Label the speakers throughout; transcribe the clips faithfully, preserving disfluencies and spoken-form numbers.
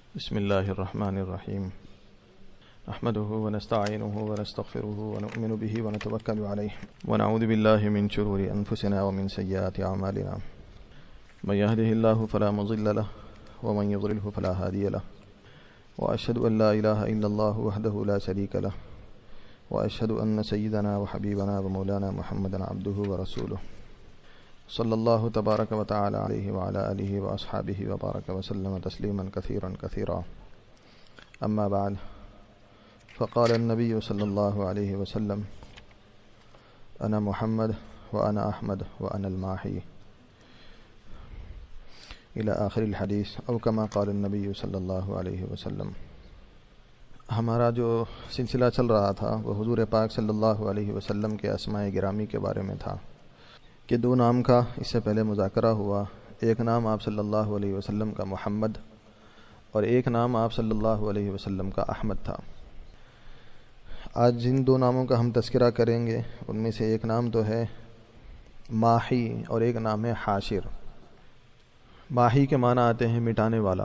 Speaker 1: بسم الله الرحمن الرحيم نحمده ونستعينه ونستغفره ونؤمن به ونتوكل عليه ونعوذ بالله من شرور أنفسنا ومن سيئات أعمالنا من يهده الله فلا مضل له ومن يضلله فلا هادي له وأشهد أن لا إله إلا الله وحده لا شريك له وأشهد أن سيدنا وحبيبنا ومولانا محمدا عبده ورسوله صلی اللہ تبارک و تعالی علیہ وعلی آلہ واصحابہ وبارک وسلم تسلیما کثیرا کثیرا اما بعد فقال النبی صلی اللہ علیہ وسلم انا محمد وانا احمد وانا الماحی الى آخر الحدیث او کما قال النبی صلی اللہ علیہ وسلم۔ ہمارا جو سلسلہ چل رہا تھا وہ حضور پاک صلی اللہ علیہ وسلم کے اسماء گرامی کے بارے میں تھا کہ دو نام کا اس سے پہلے مذاکرہ ہوا۔ ایک نام آپ صلی اللہ علیہ وسلم کا محمد اور ایک نام آپ صلی اللہ علیہ وسلم کا احمد تھا۔ آج جن دو ناموں کا ہم تذکرہ کریں گے ان میں سے ایک نام تو ہے ماحی اور ایک نام ہے حاشر۔ ماحی کے معنی آتے ہیں مٹانے والا،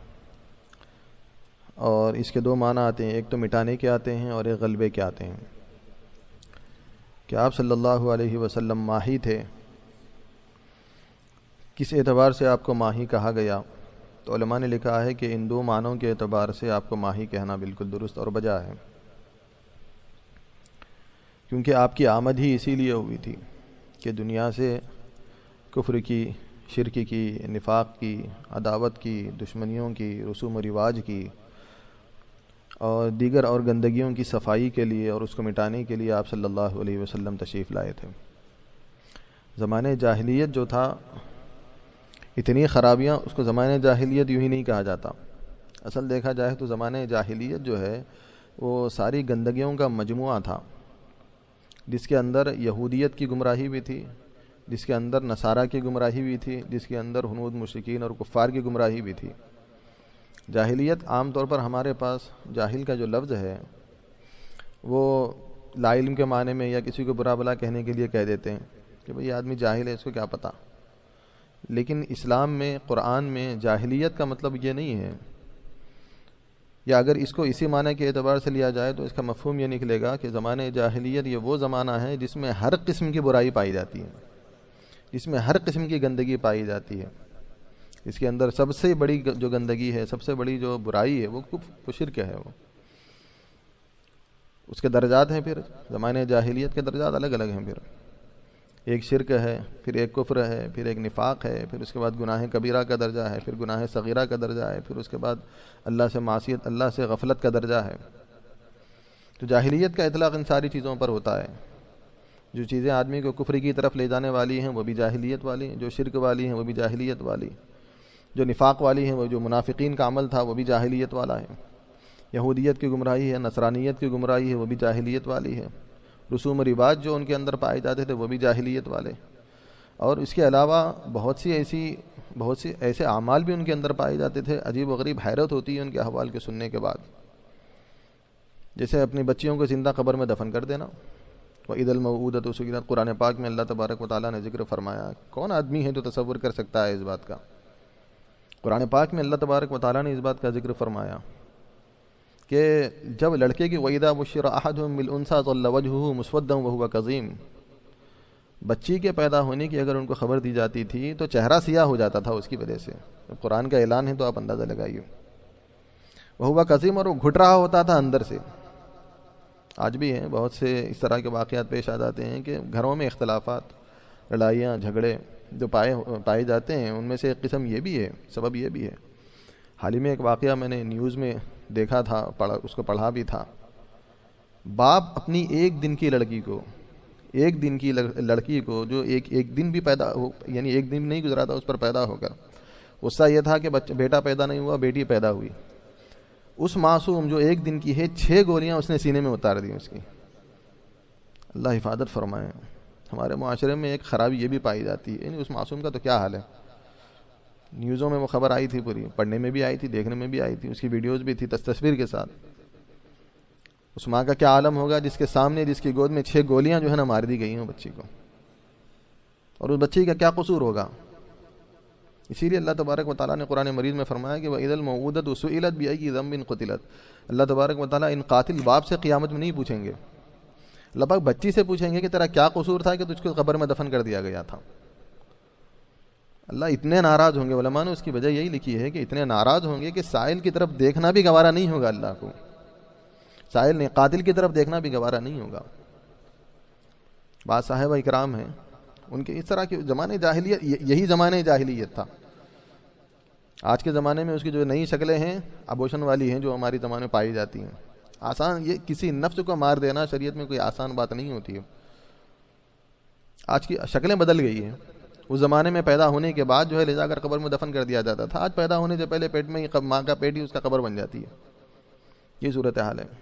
Speaker 1: اور اس کے دو معنی آتے ہیں، ایک تو مٹانے کے آتے ہیں اور ایک غلبے کے آتے ہیں۔ کہ آپ صلی اللہ علیہ وسلم ماحی تھے، کس اعتبار سے آپ کو ماحی کہا گیا؟ تو علماء نے لکھا ہے کہ ان دو معنوں کے اعتبار سے آپ کو ماحی کہنا بالکل درست اور بجا ہے، کیونکہ آپ کی آمد ہی اسی لیے ہوئی تھی کہ دنیا سے کفر کی، شرک کی، نفاق کی، عداوت کی، دشمنیوں کی، رسوم و رواج کی اور دیگر اور گندگیوں کی صفائی کے لیے اور اس کو مٹانے کے لیے آپ صلی اللہ علیہ وسلم تشریف لائے تھے۔ زمانہ جاہلیت جو تھا، اتنی خرابیاں، اس کو زمانہ جاہلیت یوں ہی نہیں کہا جاتا۔ اصل دیکھا جائے تو زمانہ جاہلیت جو ہے وہ ساری گندگیوں کا مجموعہ تھا، جس کے اندر یہودیت کی گمراہی بھی تھی، جس کے اندر نصارہ کی گمراہی بھی تھی، جس کے اندر ہنود مشرکین اور کفار کی گمراہی بھی تھی۔ جاہلیت عام طور پر ہمارے پاس جاہل کا جو لفظ ہے وہ لا علم کے معنی میں یا کسی کو برا بلا کہنے کے لیے کہہ دیتے ہیں کہ بھئی یہ آدمی جاہل ہے، اس کو کیا پتہ۔ لیکن اسلام میں، قرآن میں جاہلیت کا مطلب یہ نہیں ہے، یا اگر اس کو اسی معنی کے اعتبار سے لیا جائے تو اس کا مفہوم یہ نکلے گا کہ زمانہ جاہلیت یہ وہ زمانہ ہے جس میں ہر قسم کی برائی پائی جاتی ہے، جس میں ہر قسم کی گندگی پائی جاتی ہے۔ اس کے اندر سب سے بڑی جو گندگی ہے، سب سے بڑی جو برائی ہے وہ کفر و شرک ہے۔ وہ اس کے درجات ہیں، پھر زمانہ جاہلیت کے درجات الگ الگ ہیں۔ پھر ایک شرک ہے، پھر ایک کفر ہے، پھر ایک نفاق ہے، پھر اس کے بعد گناہ کبیرہ کا درجہ ہے، پھر گناہ صغیرہ کا درجہ ہے، پھر اس کے بعد اللہ سے معصیت، اللہ سے غفلت کا درجہ ہے۔ تو جاہلیت کا اطلاق ان ساری چیزوں پر ہوتا ہے۔ جو چیزیں آدمی کو کفر کی طرف لے جانے والی ہیں وہ بھی جاہلیت والی ہیں، جو شرک والی ہیں وہ بھی جاہلیت والی، جو نفاق والی ہیں، وہ جو منافقین کا عمل تھا وہ بھی جاہلیت والا ہے۔ یہودیت کی گمراہی ہے، نصرانیت کی گمراہی ہے، وہ بھی جاہلیت والی ہے۔ رسوم و رواج جو ان کے اندر پائے جاتے تھے وہ بھی جاہلیت والے، اور اس کے علاوہ بہت سی ایسی بہت سی ایسے اعمال بھی ان کے اندر پائے جاتے تھے، عجیب و غریب حیرت ہوتی ہے ان کے احوال کے سننے کے بعد۔ جیسے اپنی بچیوں کو زندہ قبر میں دفن کر دینا۔ وَإِذَا الْمَوْءُودَةُ سُئِلَتْ، قرآن پاک میں اللہ تبارک و تعالیٰ نے ذکر فرمایا۔ کون آدمی ہے جو تصور کر سکتا ہے اس بات کا؟ قرآن پاک میں اللہ تبارک و تعالیٰ نے اس بات کا ذکر فرمایا کہ جب لڑکے کی وَإِذَا بُشِّرَ أَحَدُهُم بِالْأُنثىٰ ظَلَّ وَجْهُهُ مُسْوَدًّا وَهُوَ كَظِيمٌ، بچی کے پیدا ہونے کی اگر ان کو خبر دی جاتی تھی تو چہرہ سیاہ ہو جاتا تھا اس کی وجہ سے۔ جب قرآن کا اعلان ہے تو آپ اندازہ لگائیے۔ وَهُوَ كَظِيمٌ، اور وہ گھٹ رہا ہوتا تھا اندر سے۔ آج بھی ہیں بہت سے اس طرح کے واقعات پیش آ جاتے ہیں کہ گھروں میں اختلافات، لڑائیاں، جھگڑے جو پائے پائے جاتے ہیں، ان میں سے ایک قسم یہ بھی ہے، سبب یہ بھی ہے۔ حال ہی میں ایک واقعہ میں نے نیوز میں دیکھا تھا، پڑھا، اس کو پڑھا بھی تھا۔ باپ اپنی ایک دن کی لڑکی کو ایک دن کی لڑکی کو جو ایک ایک دن بھی پیدا ہو، یعنی ایک دن نہیں گزرا تھا اس پر پیدا ہو کر، غصہ یہ تھا کہ بچہ بیٹا پیدا نہیں ہوا، بیٹی پیدا ہوئی۔ اس معصوم جو ایک دن کی ہے، چھ گولیاں اس نے سینے میں اتار دی اس کی۔ اللہ حفاظت فرمائے۔ ہمارے معاشرے میں ایک خرابی یہ بھی پائی جاتی ہے، یعنی اس معصوم کا تو کیا حال ہے۔ نیوزوں میں وہ خبر آئی تھی، پوری پڑھنے میں بھی آئی تھی، دیکھنے میں بھی آئی تھی، اس کی ویڈیوز بھی تھی تصویر کے ساتھ۔ اس ماں کا کیا عالم ہوگا جس کے سامنے، جس کی گود میں چھ گولیاں جو ہے نا مار دی گئی ہیں بچی کو، اور اس بچی کا کیا قصور ہوگا؟ اسی لیے اللہ تبارک و تعالیٰ نے قرآن مجید میں فرمایا کہ وَإِذَا الْمَوْءُودَةُ سُئِلَتْ بِأَيِّ ذَنبٍ قُتِلَتْ. اللہ تبارک و تعالیٰ ان قاتل باپ سے قیامت میں نہیں پوچھیں گے، اللہ پاک بچی سے پوچھیں گے کہ تیرا کیا قصور تھا کہ تجھ کو قبر میں دفن کر دیا گیا تھا. اللہ اتنے ناراض ہوں گے، علماء نے اس کی وجہ یہی لکھی ہے کہ اتنے ناراض ہوں گے کہ سائل کی طرف دیکھنا بھی گوارا نہیں ہوگا اللہ کو. سائل نے قاتل کی طرف دیکھنا بھی گوارا نہیں ہوگا. بعض صاحبہ اکرام ہیں ان کے اس طرح کے زمانے جاہلیت، یہی زمانے جاہلیت تھا. آج کے زمانے میں اس کی جو نئی شکلیں ہیں ابوشن والی ہیں جو ہماری زمانے میں پائی جاتی ہیں. آسان یہ کسی نفس کو مار دینا شریعت میں کوئی آسان بات نہیں ہوتی ہے. آج کی شکلیں بدل گئی ہیں. اس زمانے میں پیدا ہونے کے بعد جو ہے لے جا کر قبر میں دفن کر دیا جاتا تھا. آج پیدا ہونے سے پہلے پیٹ میں ماں کا پیٹ ہی اس کا قبر بن جاتی ہے. یہ صورت حال ہے.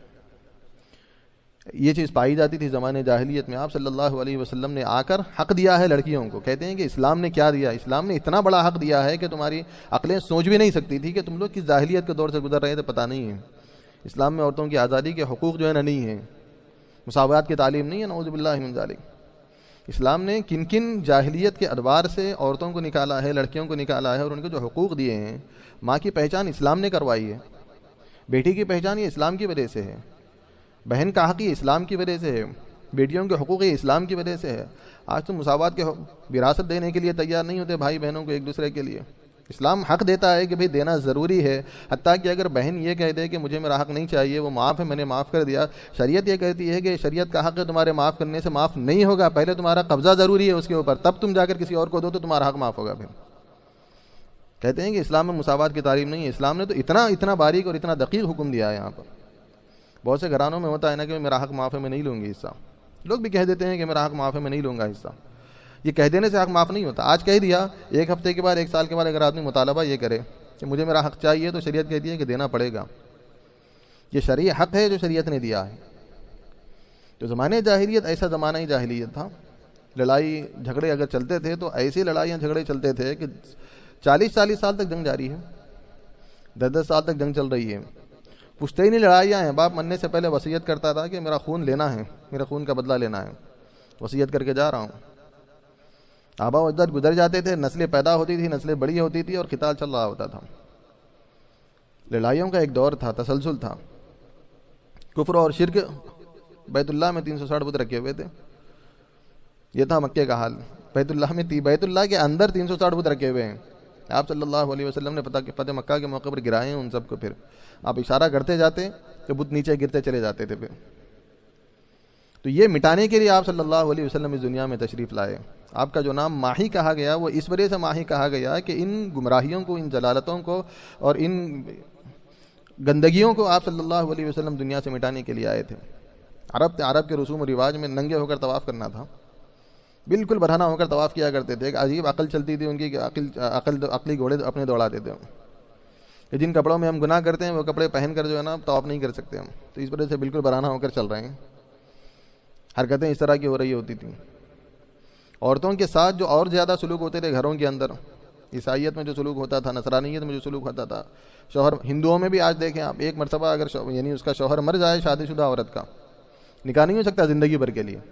Speaker 1: یہ چیز پائی جاتی تھی زمانے جاہلیت میں. آپ صلی اللہ علیہ وسلم نے آ کر حق دیا ہے لڑکیوں کو. کہتے ہیں کہ اسلام نے کیا دیا؟ اسلام نے اتنا بڑا حق دیا ہے کہ تمہاری عقلیں سوچ بھی نہیں سکتی تھی کہ تم لوگ کس جاہلیت کے دور سے گزر رہے تھے پتہ نہیں ہے. اسلام میں عورتوں کی آزادی کے حقوق جو ہے نا نہیں ہیں، مساوات کی تعلیم نہیں ہے، نعوذ باللہ من ذالک. اسلام نے کن کن جاہلیت کے ادوار سے عورتوں کو نکالا ہے، لڑکیوں کو نکالا ہے، اور ان کو جو حقوق دیے ہیں. ماں کی پہچان اسلام نے کروائی ہے. بیٹی کی پہچان یہ اسلام کی وجہ سے ہے. بہن کا حق یہ اسلام کی وجہ سے ہے. بیٹیوں کے حقوق یہ اسلام کی وجہ سے ہے. آج تم مساوات کے وراثت دینے کے لیے تیار نہیں ہوتے بھائی بہنوں کو ایک دوسرے کے لیے. اسلام حق دیتا ہے کہ بھئی دینا ضروری ہے. حتیٰ کہ اگر بہن یہ کہہ دے کہ مجھے میرا حق نہیں چاہیے، وہ معاف ہے، میں نے معاف کر دیا، شریعت یہ کہتی ہے کہ شریعت کا حق ہے تمہارے معاف کرنے سے معاف نہیں ہوگا. پہلے تمہارا قبضہ ضروری ہے اس کے اوپر، تب تم جا کر کسی اور کو دو تو تمہارا حق معاف ہوگا. پھر کہتے ہیں کہ اسلام میں مساوات کی تعلیم نہیں ہے. اسلام نے تو اتنا اتنا باریک اور اتنا دقیق حکم دیا ہے. یہاں پر بہت سے گھرانوں میں ہوتا ہے نا کہ میرا حق معاف ہے میں نہیں لوں گی حصہ. لوگ بھی کہہ دیتے ہیں کہ میرا حق معاف ہے میں نہیں لوں گا حصہ. یہ کہہ دینے سے حق معاف نہیں ہوتا. آج کہہ دیا، ایک ہفتے کے بعد ایک سال کے بعد اگر آدمی مطالبہ یہ کرے کہ مجھے میرا حق چاہیے تو شریعت کہتی ہے کہ دینا پڑے گا. یہ شرعی حق ہے جو شریعت نے دیا ہے. تو زمانے جاہلیت ایسا زمانہ ہی جاہلیت تھا. لڑائی جھگڑے اگر چلتے تھے تو ایسی لڑائیاں جھگڑے چلتے تھے کہ چالیس چالیس سال تک جنگ جاری ہے، دس دس سال تک جنگ چل رہی ہے. پشتینی لڑائیاں ہیں. باپ مرنے سے پہلے وصیت کرتا تھا کہ میرا خون لینا ہے، میرا خون کا بدلہ لینا ہے، وصیت کر کے جا رہا ہوں. آبا و اجداد گزر جاتے تھے، نسلیں پیدا ہوتی تھی، نسلیں بڑی ہوتی تھی اور قتال چل رہا ہوتا تھا. لڑائیوں کا ایک دور تھا، تسلسل تھا. کفر اور شرک. بیت اللہ میں تین سو ساٹھ بت رکھے ہوئے تھے. یہ تھا مکے کا حال. بیت اللہ میں بیت اللہ کے اندر تین سو ساٹھ بت رکھے ہوئے ہیں. آپ صلی اللہ علیہ وسلم نے فتح مکہ کے موقع پر گرائے ہیں ان سب کو. پھر آپ اشارہ کرتے جاتے کہ بت نیچے گرتے چلے جاتے تھے. پھر تو یہ مٹانے کے لیے آپ صلی اللہ علیہ وسلم اس دنیا میں تشریف لائے. آپ کا جو نام ماہی کہا گیا وہ اس وجہ سے ماہی کہا گیا کہ ان گمراہیوں کو، ان جلالتوں کو اور ان گندگیوں کو آپ صلی اللہ علیہ وسلم دنیا سے مٹانے کے لیے آئے تھے. عرب عرب کے رسوم و رواج میں ننگے ہو کر طواف کرنا تھا. بالکل برہنہ ہو کر طواف کیا کرتے تھے. ایک عجیب عقل چلتی تھی ان کی کہ عقل عقل عقلی گھوڑے اپنے دوڑاتے تھے کہ جن کپڑوں میں ہم گناہ کرتے ہیں وہ کپڑے پہن کر جو ہے نا طواف نہیں کر سکتے ہم. تو اس وجہ سے بالکل برہنہ ہو کر چل رہے ہیں. حرکتیں اس طرح کی ہو رہی ہوتی تھیں. عورتوں کے ساتھ جو اور زیادہ سلوک ہوتے تھے گھروں کے اندر، عیسائیت میں جو سلوک ہوتا تھا، نصرانیت میں جو سلوک ہوتا تھا. شوہر ہندوؤں میں بھی آج دیکھیں آپ، ایک مرتبہ اگر شو... یعنی اس کا شوہر مر جائے، شادی شدہ عورت کا نکاح نہیں ہو سکتا زندگی بھر کے لیے.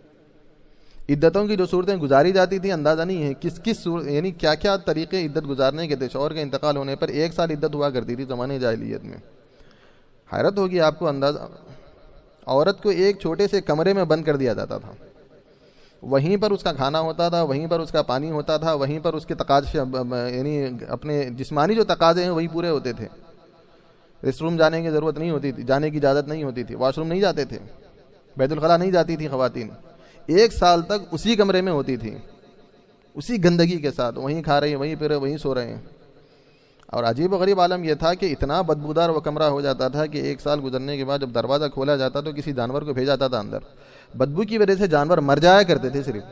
Speaker 1: عدتوں کی جو صورتیں گزاری جاتی تھیں اندازہ نہیں ہے کس کس صورت، یعنی کیا کیا طریقے عدت گزارنے کے تھے. شوہر کے انتقال ہونے پر ایک سال عدت ہوا کرتی تھی زمانے جاہلیت میں. حیرت ہوگی آپ کو. اندازہ عورت کو ایک چھوٹے سے کمرے میں بند کر دیا جاتا تھا. وہیں پر اس کا کھانا ہوتا تھا، وہیں پر اس کا پانی ہوتا تھا، وہیں پر اس کے تقاضے یعنی اپنے جسمانی جو تقاضے ہیں وہی پورے ہوتے تھے. ریسٹ روم جانے کی ضرورت نہیں ہوتی تھی، جانے کی اجازت نہیں ہوتی تھی، واش روم نہیں جاتے تھے، بیت الخلاء نہیں جاتی تھی خواتین. ایک سال تک اسی کمرے میں ہوتی تھی، اسی گندگی کے ساتھ. وہیں کھا رہے ہیں، وہیں پھر وہیں سو رہے ہیں. اور عجیب و غریب عالم یہ تھا کہ اتنا بدبودار وہ کمرہ ہو جاتا تھا کہ ایک سال گزرنے کے بعد جب دروازہ کھولا جاتا تو کسی جانور کو بھیجا جاتا تھا اندر. بدبو کی وجہ سے جانور مر جایا کرتے تھے صرف.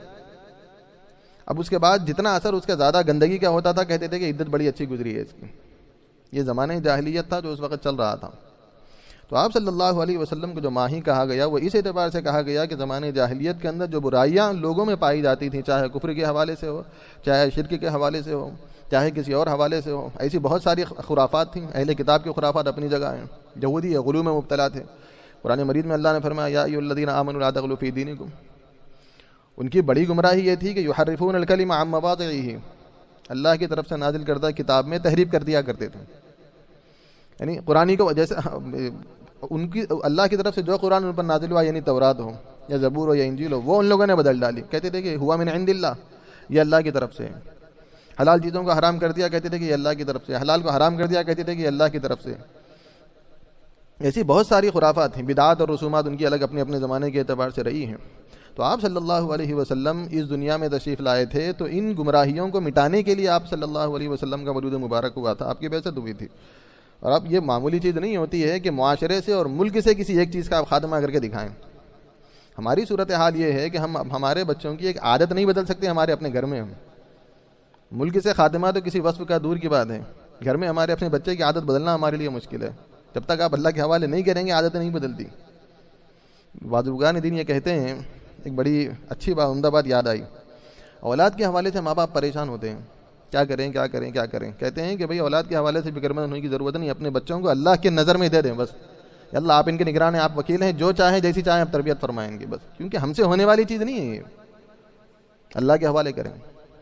Speaker 1: اب اس کے بعد جتنا اثر اس کا زیادہ گندگی کا ہوتا تھا، کہتے تھے کہ عدت بڑی اچھی گزری ہے اس کی. یہ زمانہ جاہلیت تھا جو اس وقت چل رہا تھا. تو آپ صلی اللہ علیہ وسلم کو جو ماہی کہا گیا وہ اس اعتبار سے کہا گیا کہ زمانے جاہلیت کے اندر جو برائیاں لوگوں میں پائی جاتی تھیں، چاہے کفر کے حوالے سے ہو، چاہے شرک کے حوالے سے ہو، چاہے کسی اور حوالے سے ہو، ایسی بہت ساری خرافات تھیں. اہل کتاب کی خرافات اپنی جگہ ہیں، یہودی غلو میں مبتلا تھے. قرآن مجید میں اللہ نے فرمایا یا ایھا الذین آمنوا لا تغلوا فی دینکم. ان کی بڑی گمراہی یہ تھی کہ یحرفون الکلم عن مواضعہ. اللہ کی طرف سے نازل کردہ کتاب میں تحریف کر دیا کرتے تھے. یعنی قرآن کو جیسے ان کی اللہ کی طرف سے جو قرآن ان پر نازل ہوا، یعنی تورات ہو یا زبور ہو یا انجیل ہو، وہ ان لوگوں نے بدل ڈالی. کہتے تھے کہ ہوا من عند اللہ، یہ اللہ کی طرف سے. حلال چیزوں کو حرام کر دیا، کہتے تھے کہ یہ اللہ کی طرف سے. حلال کو حرام کر دیا، کہتے تھے کہ یہ اللہ کی طرف سے. ایسی بہت ساری خرافات ہیں، بدعات اور رسومات ان کی الگ اپنے اپنے زمانے کے اعتبار سے رہی ہیں. تو آپ صلی اللہ علیہ وسلم اس دنیا میں تشریف لائے تھے تو ان گمراہیوں کو مٹانے کے لیے آپ صلی اللہ علیہ وسلم کا وجود مبارک ہوا تھا، آپ کی بعثت ہوئی تھی. اور اب یہ معمولی چیز نہیں ہوتی ہے کہ معاشرے سے اور ملک سے کسی ایک چیز کا آپ خاتمہ کر کے دکھائیں. ہماری صورتحال یہ ہے کہ ہم ہمارے بچوں کی ایک عادت نہیں بدل سکتے ہمارے اپنے گھر میں. ہم ملک سے خاتمہ تو کسی وصف کا دور کی بات ہے، گھر میں ہمارے اپنے بچے کی عادت بدلنا ہمارے لیے مشکل ہے. جب تک آپ اللہ کے حوالے نہیں کریں گے عادتیں نہیں بدلتی. بزرگان دین یہ کہتے ہیں، ایک بڑی اچھی بات عمدہ بات یاد آئی. اولاد کے حوالے سے ماں باپ پریشان ہوتے ہیں، کیا کریں کیا کریں کیا کریں. کہتے ہیں کہ بھئی اولاد کے حوالے سے فکر مند ہونے کی ضرورت نہیں، اپنے بچوں کو اللہ کے نظر میں دے دیں بس. اللہ آپ ان کے نگران ہیں، آپ وکیل ہیں، جو چاہیں جیسی چاہیں آپ تربیت فرمائیں گے بس. کیونکہ ہم سے ہونے والی چیز نہیں ہے، یہ اللہ کے حوالے کریں.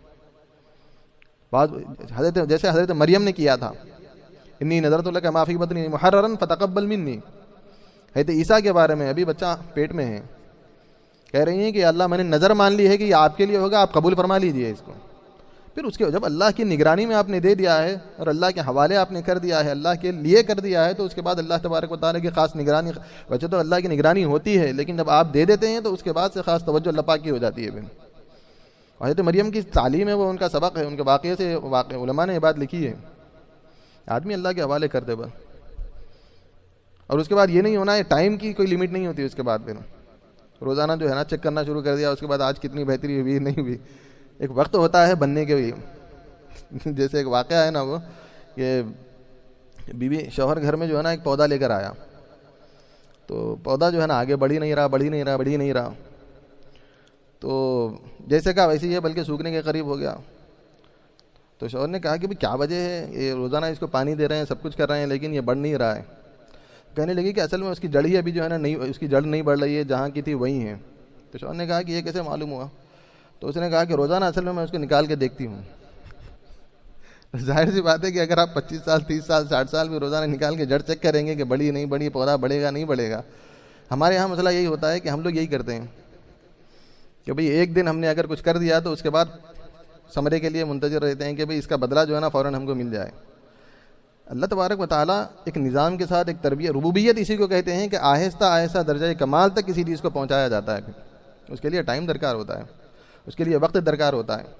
Speaker 1: بعض حضرت جیسے حضرت مریم نے کیا تھا، انی نذرت لک ما فی بطنی محررا فتقبل منی. حضرت عیسیٰ کے بارے میں، ابھی بچہ پیٹ میں ہے، کہہ رہی ہیں کہ اللہ میں نے نظر مان لی ہے کہ یہ آپ کے لیے ہوگا، آپ قبول فرما لیجئے اس کو. پھر اس کے جب اللہ کی نگرانی میں آپ نے دے دیا ہے اور اللہ کے حوالے آپ نے کر دیا ہے، اللہ کے لیے کر دیا ہے، تو اس کے بعد اللہ تبارک و تعالیٰ کی خاص نگرانی. ویسے تو اللہ کی نگرانی ہوتی ہے، لیکن جب آپ دے دیتے ہیں تو اس کے بعد سے خاص توجہ اللہ پاک کی ہو جاتی ہے. حضرت مریم کی تعلیم ہے، وہ ان کا سبق ہے، ان کے واقعے سے واقع علماء نے یہ بات لکھی ہے. آدمی اللہ کے حوالے کر دے بس. اور اس کے بعد یہ نہیں ہونا ہے، ٹائم کی کوئی لمٹ نہیں ہوتی. اس کے بعد پھر روزانہ جو ہے نا چیک کرنا شروع کر دیا، اس کے بعد آج کتنی بہتری ہوئی نہیں ہوئی. ایک وقت ہوتا ہے بننے کے بھی. جیسے ایک واقعہ ہے نا وہ کہ بیوی شوہر گھر میں جو ہے نا ایک پودا لے کر آیا، تو پودا جو ہے نا آگے بڑھ ہی نہیں رہا بڑھ ہی نہیں رہا بڑھ ہی نہیں رہا. تو جیسے کہا ویسے ہی ہے، بلکہ سوکھنے کے قریب ہو گیا. تو شوہر نے کہا کہ بھئی کیا وجہ ہے، یہ روزانہ اس کو پانی دے رہے ہیں، سب کچھ کر رہے ہیں، لیکن یہ بڑھ نہیں رہا ہے. کہنے لگی کہ اصل میں اس کی جڑ ہی ابھی جو ہے نا نہیں، اس کی جڑ نہیں بڑھ رہی ہے، جہاں کی تھی وہی ہے. تو شوہر نے کہا کہ یہ کیسے معلوم ہوا؟ تو اس نے کہا کہ روزانہ اصل میں میں اس کو نکال کے دیکھتی ہوں. ظاہر سی بات ہے کہ اگر آپ پچیس سال تیس سال ساٹھ سال بھی روزانہ نکال کے جڑ چیک کریں گے کہ بڑی نہیں بڑی، پودا بڑھے گا نہیں بڑھے گا. ہمارے یہاں مسئلہ یہی ہوتا ہے کہ ہم لوگ یہی کرتے ہیں کہ بھئی ایک دن ہم نے اگر کچھ کر دیا تو اس کے بعد ثمرے کے لیے منتظر رہتے ہیں کہ بھئی اس کا بدلہ جو ہے نا فوراً ہم کو مل جائے. اللہ تبارک و تعالیٰ ایک نظام کے ساتھ ایک تربیت، ربوبیت اسی کو کہتے ہیں کہ آہستہ آہستہ درجہ کمال تک کسی چیز کو پہنچایا جاتا ہے. پھر اس کے لیے ٹائم درکار ہوتا ہے، اس کے لیے وقت درکار ہوتا ہے.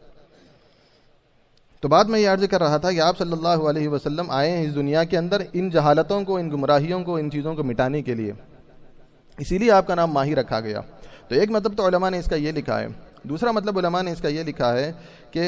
Speaker 1: تو بعد میں یہ عرض کر رہا تھا کہ آپ صلی اللہ علیہ وسلم آئے ہیں اس دنیا کے اندر ان جہالتوں کو، ان گمراہیوں کو، ان چیزوں کو مٹانے کے لیے. اسی لیے آپ کا نام ماہی رکھا گیا. تو ایک مطلب تو علماء نے اس کا یہ لکھا ہے. دوسرا مطلب علماء نے اس کا یہ لکھا ہے کہ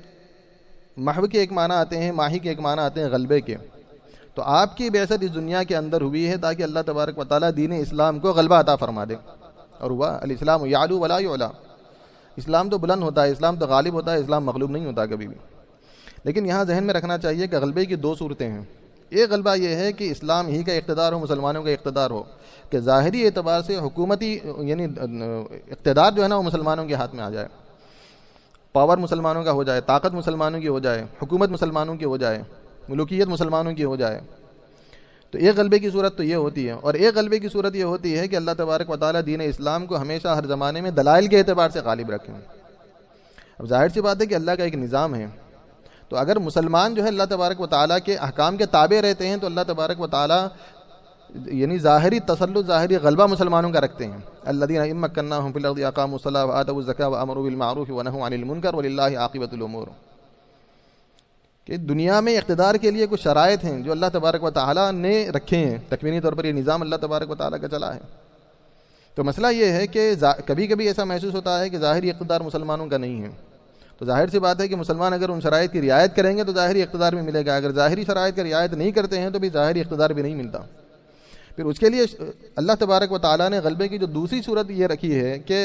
Speaker 1: محو کے ایک معنی آتے ہیں، ماہی کے ایک معنی آتے ہیں غلبے کے. تو آپ کی بعثت اس دنیا کے اندر ہوئی ہے تاکہ اللہ تبارک و تعالیٰ دین اسلام کو غلبہ عطا فرما دے. اور ہوا الاسلام یعلو ولا یعلا، اسلام تو بلند ہوتا ہے، اسلام تو غالب ہوتا ہے، اسلام مغلوب نہیں ہوتا کبھی بھی. لیکن یہاں ذہن میں رکھنا چاہیے کہ غلبے کی دو صورتیں ہیں. ایک غلبہ یہ ہے کہ اسلام ہی کا اقتدار ہو، مسلمانوں کا اقتدار ہو، کہ ظاہری اعتبار سے حکومتی یعنی اقتدار جو ہے نا وہ مسلمانوں کے ہاتھ میں آ جائے، پاور مسلمانوں کا ہو جائے، طاقت مسلمانوں کی ہو جائے، حکومت مسلمانوں کی ہو جائے، ملوکیت مسلمانوں کی ہو جائے. تو ایک غلبے کی صورت تو یہ ہوتی ہے. اور ایک غلبے کی صورت یہ ہوتی ہے کہ اللہ تبارک و تعالیٰ دین اسلام کو ہمیشہ ہر زمانے میں دلائل کے اعتبار سے غالب رکھیں. اب ظاہر سی بات ہے کہ اللہ کا ایک نظام ہے، تو اگر مسلمان جو ہے اللہ تبارک و تعالیٰ کے احکام کے تابع رہتے ہیں تو اللہ تبارک و تعالیٰ یعنی ظاہری تسلط، ظاہری غلبہ مسلمانوں کا رکھتے ہیں. الذین ان مکناہم فی الارض اقاموا الصلاۃ وآتوا الزکاۃ وامروا بالمعروف ونہوا عن المنکر وللہ عاقبۃ الامور. کہ دنیا میں اقتدار کے لیے کچھ شرائط ہیں جو اللہ تبارک و تعالیٰ نے رکھے ہیں، تکوینی طور پر یہ نظام اللہ تبارک و تعالیٰ کا چلا ہے. تو مسئلہ یہ ہے کہ کبھی کبھی ایسا محسوس ہوتا ہے کہ ظاہری اقتدار مسلمانوں کا نہیں ہے. تو ظاہر سی بات ہے کہ مسلمان اگر ان شرائط کی رعایت کریں گے تو ظاہری اقتدار بھی ملے گا، اگر ظاہری شرائط کی رعایت نہیں کرتے ہیں تو بھی ظاہری اقتدار بھی نہیں ملتا. پھر اس کے لیے اللہ تبارک و تعالیٰ نے غلبے کی جو دوسری صورت یہ رکھی ہے کہ